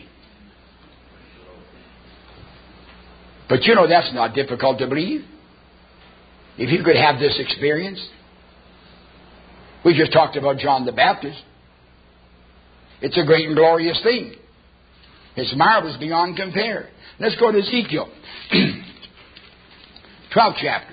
But you know that's not difficult to believe. If you could have this experience. We just talked about John the Baptist. It's a great and glorious thing. It's marvelous beyond compare. Let's go to Ezekiel. twelfth chapter.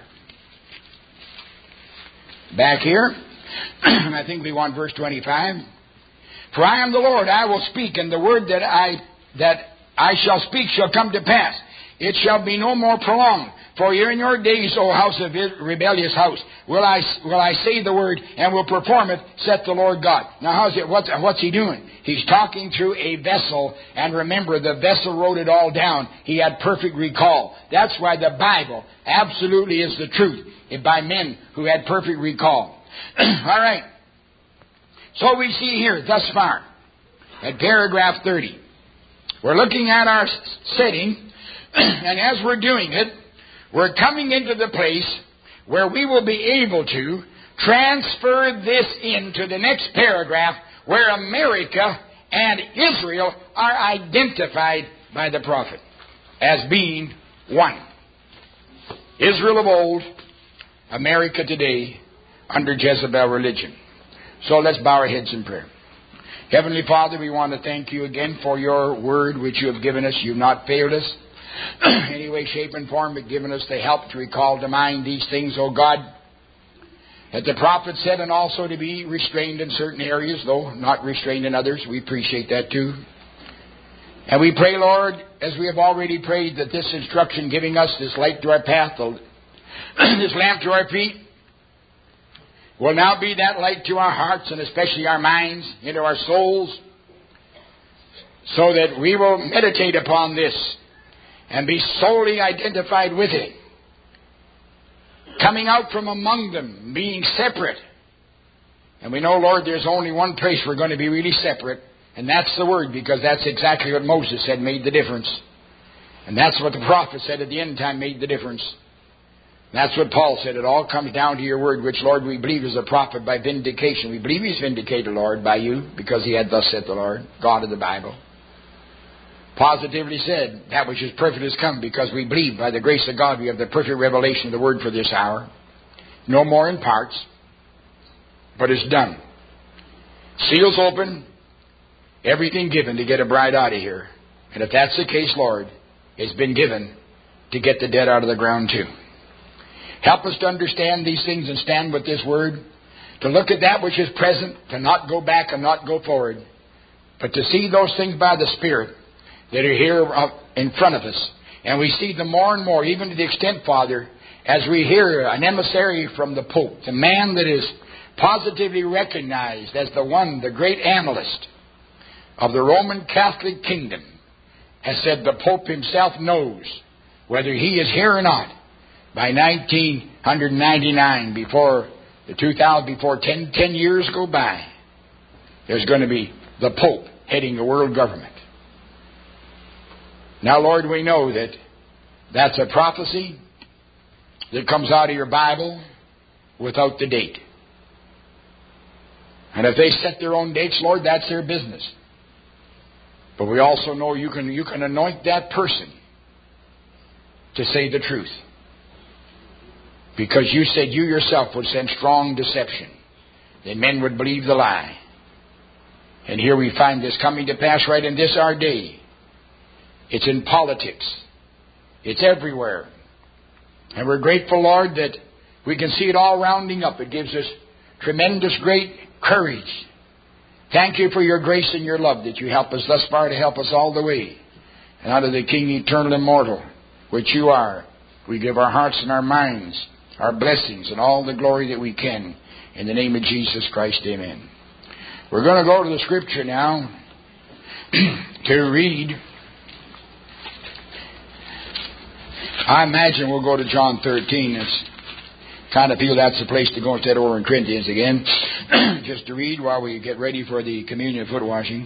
Back here. I think we want verse twenty-five. For I am the Lord, I will speak, and the word that I that I shall speak shall come to pass. It shall be no more prolonged. For in your days, O house of rebellious house, will I will I say the word and will perform it, saith the Lord God. Now how's it? What's, what's he doing? He's talking through a vessel, and remember, the vessel wrote it all down. He had perfect recall. That's why the Bible absolutely is the truth, by men who had perfect recall. All right. So we see here, thus far, at paragraph thirty, we're looking at our setting And as we're doing it, we're coming into the place where we will be able to transfer this into the next paragraph where America and Israel are identified by the prophet as being one. Israel of old, America today, under Jezebel religion. So let's bow our heads in prayer. Heavenly Father, we want to thank you again for your word which you have given us. You've not failed us any way, shape, and form, but given us the help to recall to mind these things, O God, that the prophet said, and also to be restrained in certain areas, though not restrained in others. We appreciate that too. And we pray, Lord, as we have already prayed, that this instruction giving us this light to our path, this lamp to our feet, will now be that light to our hearts and especially our minds, into our souls, so that we will meditate upon this and be solely identified with it. Coming out from among them, being separate. And we know, Lord, there's only one place we're going to be really separate, and that's the Word, because that's exactly what Moses said made the difference. And that's what the prophet said at the end time made the difference. That's what Paul said. It all comes down to your Word, which, Lord, we believe is a prophet by vindication. We believe he's vindicated, Lord, by you, because he had thus said the Lord, God of the Bible. Positively said, that which is perfect has come, because we believe by the grace of God we have the perfect revelation of the Word for this hour. No more in parts, but it's done. Seals open, everything given to get a bride out of here. And if that's the case, Lord, it's been given to get the dead out of the ground too. Help us to understand these things and stand with this Word, to look at that which is present, to not go back and not go forward, but to see those things by the Spirit that are here in front of us. And we see them more and more, even to the extent, Father, as we hear an emissary from the Pope, the man that is positively recognized as the one, the great analyst of the Roman Catholic kingdom, has said the Pope himself knows whether he is here or not by nineteen ninety-nine, before the two thousand, before ten, ten years go by. There's going to be the Pope heading the world government. Now, Lord, we know that that's a prophecy that comes out of your Bible without the date. And if they set their own dates, Lord, that's their business. But we also know you can, you can anoint that person to say the truth. Because you said you yourself would send strong deception, that men would believe the lie. And here we find this coming to pass right in this our day. It's in politics. It's everywhere. And we're grateful, Lord, that we can see it all rounding up. It gives us tremendous great courage. Thank you for your grace and your love that you help us thus far to help us all the way. And out of the King eternal immortal, which you are, we give our hearts and our minds, our blessings and all the glory that we can. In the name of Jesus Christ, amen. We're going to go to the Scripture now to read. I imagine we'll go to John thirteen. It's kind of feel that's the place to go instead of over in Corinthians again. Just to read while we get ready for the communion foot washing.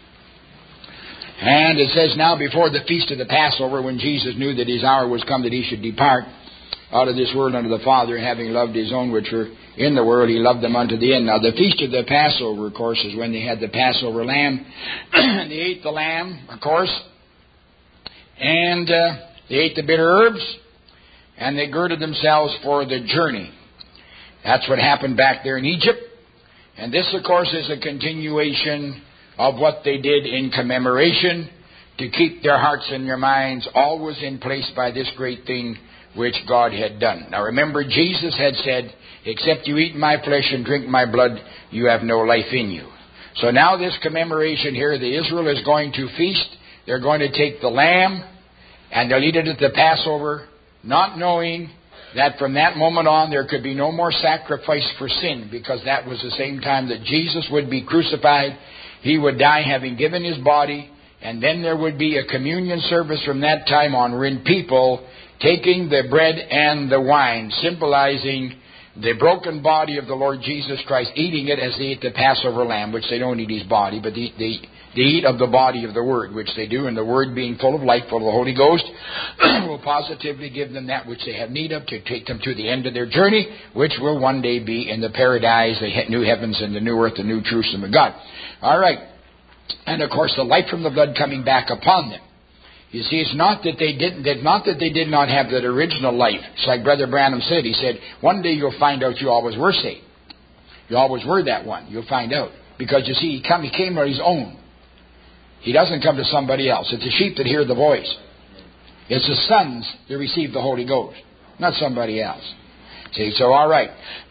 And it says, now before the feast of the Passover, when Jesus knew that his hour was come that he should depart out of this world unto the Father, having loved his own which were in the world, he loved them unto the end. Now the feast of the Passover, of course, is when they had the Passover lamb. And they ate the lamb, of course. And uh, they ate the bitter herbs. And they girded themselves for the journey. That's what happened back there in Egypt. And this, of course, is a continuation of what they did in commemoration to keep their hearts and their minds always in place by this great thing which God had done. Now remember, Jesus had said, except you eat my flesh and drink my blood, you have no life in you. So now this commemoration here, the Israel is going to feast. They're going to take the lamb and they'll eat it at the Passover, not knowing that from that moment on there could be no more sacrifice for sin, because that was the same time that Jesus would be crucified. He would die having given his body, and then there would be a communion service from that time on, wherein people taking the bread and the wine, symbolizing the broken body of the Lord Jesus Christ, eating it as they eat the Passover lamb, which they don't eat his body, but they, they They eat of the body of the Word, which they do, and the Word being full of life, full of the Holy Ghost, will positively give them that which they have need of to take them to the end of their journey, which will one day be in the paradise, the new heavens and the new earth, the new Jerusalem of God. All right. And of course, the life from the blood coming back upon them. You see, it's not that they didn't, it's not that they did not have that original life. It's like Brother Branham said. He said, one day you'll find out you always were saved. You always were that one. You'll find out. Because you see, he, come, he came on his own. He doesn't come to somebody else. It's the sheep that hear the voice. It's the sons that receive the Holy Ghost, not somebody else. See, so all right.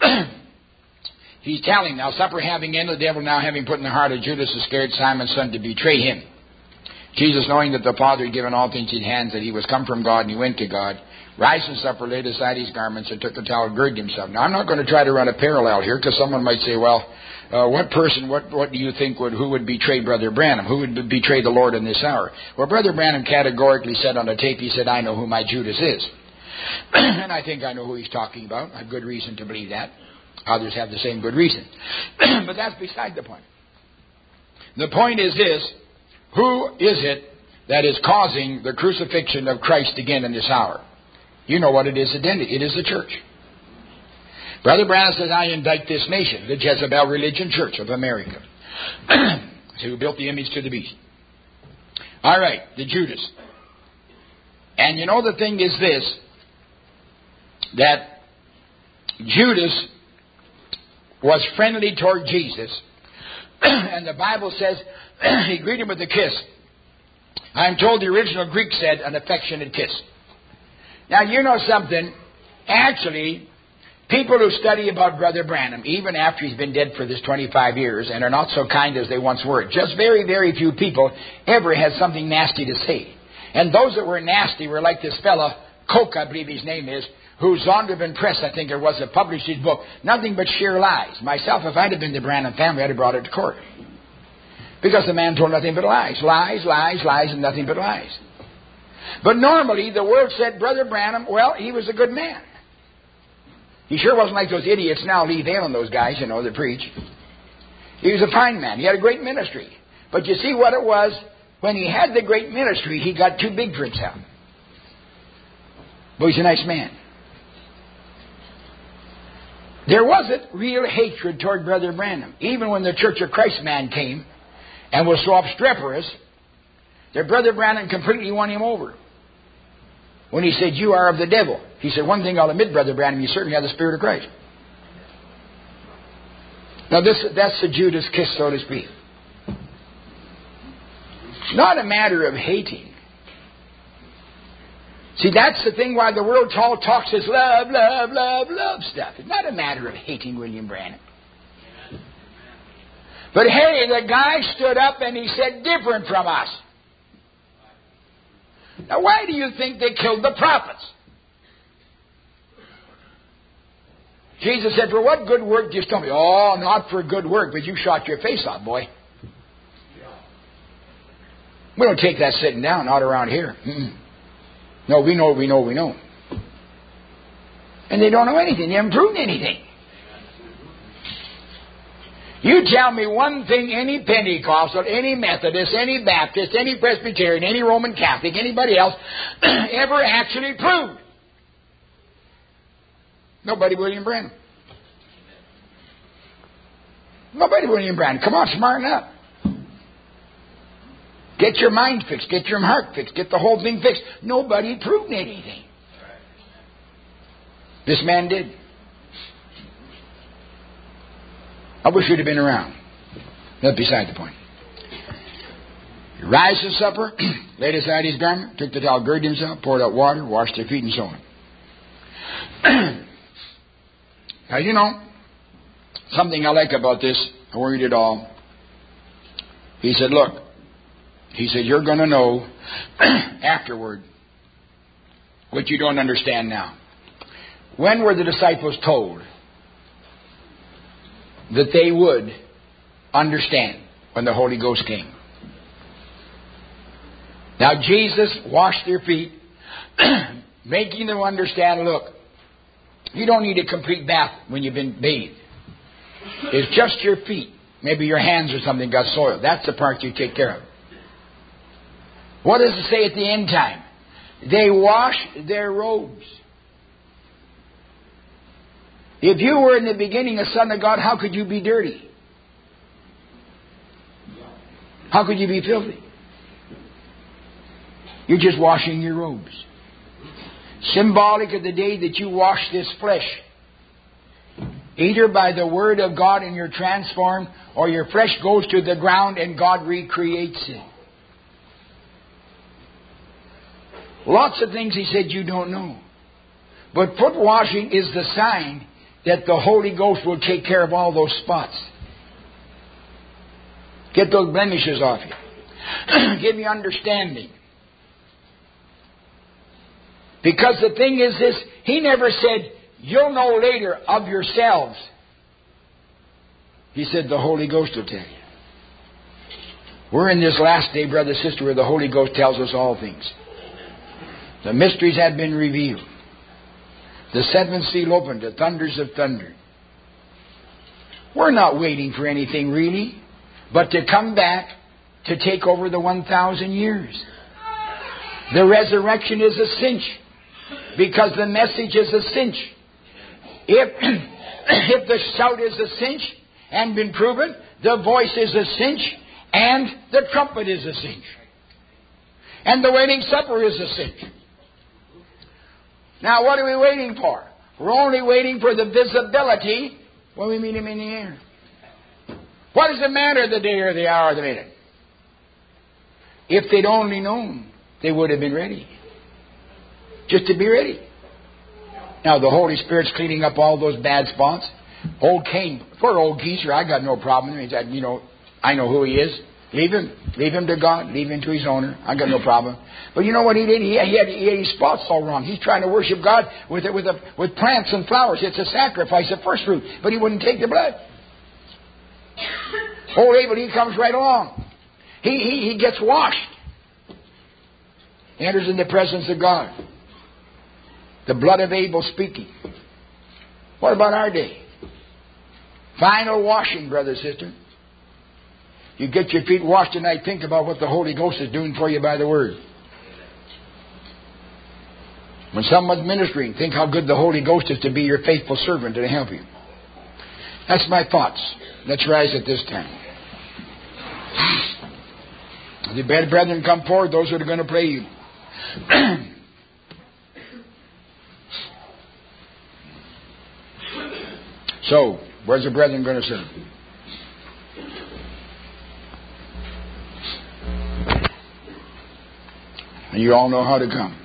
He's telling now, supper having ended, the devil now having put in the heart of Judas Iscariot, Simon's son, to betray him. Jesus, knowing that the Father had given all things in his hands, that he was come from God and he went to God, rising from supper, laid aside his garments and took the towel, girded himself. Now, I'm not going to try to run a parallel here, because someone might say, well, uh, what person, what what do you think would, who would betray Brother Branham? Who would betray the Lord in this hour? Well, Brother Branham categorically said on the tape, he said, I know who my Judas is. And I think I know who he's talking about. I have good reason to believe that. Others have the same good reason. But that's beside the point. The point is this: who is it that is causing the crucifixion of Christ again in this hour? You know what it is. It is the church. Brother Branham says, I indict this nation, the Jezebel Religion Church of America, who built the image to the beast. All right, the Judas. And you know the thing is this, that Judas was friendly toward Jesus, and the Bible says he greeted him with a kiss. I'm told the original Greek said an affectionate kiss. Now, you know something? Actually, people who study about Brother Branham, even after he's been dead for this twenty-five years, and are not so kind as they once were, just very, very few people ever had something nasty to say. And those that were nasty were like this fellow, Koch, I believe his name is, who Zondervan Press, I think it was, that published his book, Nothing But Sheer Lies. Myself, if I'd have been the Branham family, I'd have brought it to court. Because the man told nothing but lies. Lies, lies, lies, and nothing but lies. But normally, the world said, Brother Branham, well, he was a good man. He sure wasn't like those idiots now, Lee Vale and those guys, you know, that preach. He was a fine man. He had a great ministry. But you see what it was? When he had the great ministry, he got too big for himself. But he's a nice man. There wasn't real hatred toward Brother Branham. Even when the Church of Christ man came and was so obstreperous, that Brother Branham completely won him over. When he said, you are of the devil. He said, one thing I'll admit, Brother Branham, you certainly have the Spirit of Christ. Now this, that's the Judas kiss, so to speak. It's not a matter of hating. See, that's the thing why the world all talks this love, love, love, love stuff. It's not a matter of hating William Branham. But hey, the guy stood up and he said, different from us. Now, why do you think they killed the prophets? Jesus said, for what good work do you stone me? Oh, not for good work, but you shot your face off, boy. We don't take that sitting down, not around here. Mm-mm. No, we know, we know, we know. And they don't know anything. They haven't proven anything. You tell me one thing any Pentecostal, any Methodist, any Baptist, any Presbyterian, any Roman Catholic, anybody else ever actually proved. Nobody but William Branham. Nobody but William Branham. Come on, smarten up. Get your mind fixed. Get your heart fixed. Get the whole thing fixed. Nobody proved anything. This man did. I wish you'd have been around. That's beside the point. He rise to supper, laid aside his garment, took the towel, girded himself, poured out water, washed their feet, and so on. Now, you know, something I like about this, I worried it all. He said, look, he said, you're going to know afterward what you don't understand now. When were the disciples told that they would understand when the Holy Ghost came? Now, Jesus washed their feet, making them understand, look, you don't need a complete bath when you've been bathed. It's just your feet. Maybe your hands or something got soiled. That's the part you take care of. What does it say at the end time? They wash their robes. If you were in the beginning a son of God, how could you be dirty? How could you be filthy? You're just washing your robes. Symbolic of the day that you wash this flesh. Either by the Word of God and you're transformed, or your flesh goes to the ground and God recreates it. Lots of things He said you don't know. But foot washing is the sign that the Holy Ghost will take care of all those spots. Get those blemishes off you. Give you understanding. Because the thing is this, He never said, you'll know later of yourselves. He said, the Holy Ghost will tell you. We're in this last day, brother, sister, where the Holy Ghost tells us all things. The mysteries have been revealed. The seventh seal opened, the thunders of thunder. We're not waiting for anything really, but to come back to take over the one thousand years. The resurrection is a cinch, because the message is a cinch. If, if the shout is a cinch and been proven, the voice is a cinch and the trumpet is a cinch. And the wedding supper is a cinch. Now what are we waiting for? We're only waiting for the visibility when we meet Him in the air. What does it matter the day or the hour or the minute? If they'd only known, they would have been ready. Just to be ready. Now the Holy Spirit's cleaning up all those bad spots. Old Cain, poor old geezer, I got no problem. He said, you know, I know who he is. Leave him. Leave him to God. Leave him to his owner. I got no problem. But you know what he did? He had, he had, he had his spots all wrong. He's trying to worship God with with a, with plants and flowers. It's a sacrifice, a first fruit. But he wouldn't take the blood. Old Abel, he comes right along. He, he, he gets washed. He enters in the presence of God. The blood of Abel speaking. What about our day? Final washing, brother, sister. You get your feet washed tonight, think about what the Holy Ghost is doing for you by the Word. When someone's ministering, think how good the Holy Ghost is to be your faithful servant and to help you. That's my thoughts. Let's rise at this time. The bed brethren come forward, those that are going to pray you. So, where's the brethren going to sit? And you all know how to come.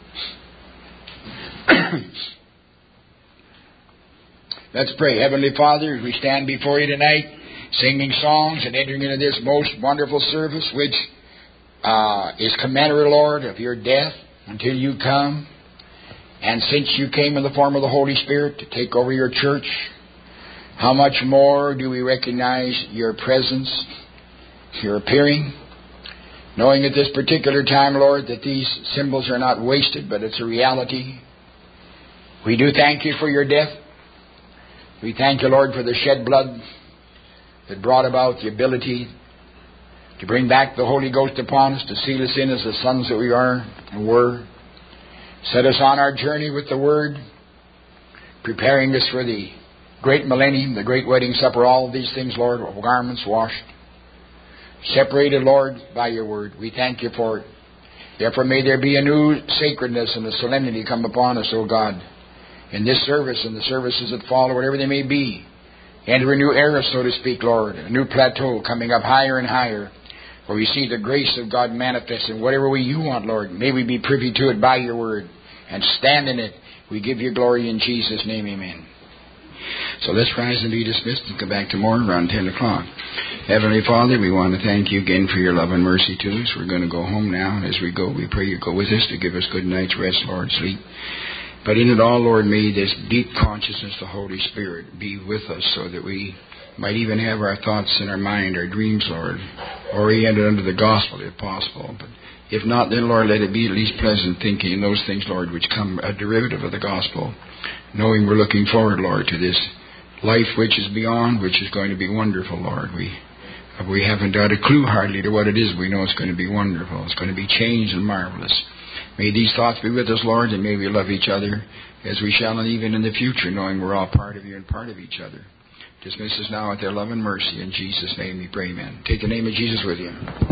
Let's pray. Heavenly Father, as we stand before you tonight, singing songs and entering into this most wonderful service, which uh, is commemorative, Lord, of your death until you come. And since you came in the form of the Holy Spirit to take over your church, how much more do we recognize your presence, your appearing, knowing at this particular time, Lord, that these symbols are not wasted, but it's a reality. We do thank you for your death. We thank you, Lord, for the shed blood that brought about the ability to bring back the Holy Ghost upon us, to seal us in as the sons that we are and were. Set us on our journey with the Word, preparing us for the great millennium, the great wedding supper, all of these things, Lord, garments washed, separated, Lord, by your Word. We thank you for it. Therefore, may there be a new sacredness and a solemnity come upon us, O God, in this service and the services that follow, whatever they may be. Enter a new era, so to speak, Lord, a new plateau coming up higher and higher, where we see the grace of God manifest in whatever way you want, Lord. May we be privy to it by your Word and stand in it. We give you glory in Jesus' name, amen. So let's rise and be dismissed and come back tomorrow around ten o'clock. Heavenly Father, we want to thank you again for your love and mercy to us. We're going to go home now, and as we go, we pray you go with us to give us good night's rest, Lord, sleep. But in it all, Lord, may this deep consciousness, the Holy Spirit, be with us so that we might even have our thoughts in our mind, our dreams, Lord, oriented under the gospel if possible. But if not, then, Lord, let it be at least pleasant thinking in those things, Lord, which come a derivative of the gospel, knowing we're looking forward, Lord, to this life which is beyond, which is going to be wonderful, Lord. We we haven't got a clue hardly to what it is. We know it's going to be wonderful. It's going to be changed and marvelous. May these thoughts be with us, Lord, and may we love each other as we shall, and even in the future, knowing we're all part of you and part of each other. Dismiss us now with their love and mercy. In Jesus' name we pray, amen. Take the name of Jesus with you.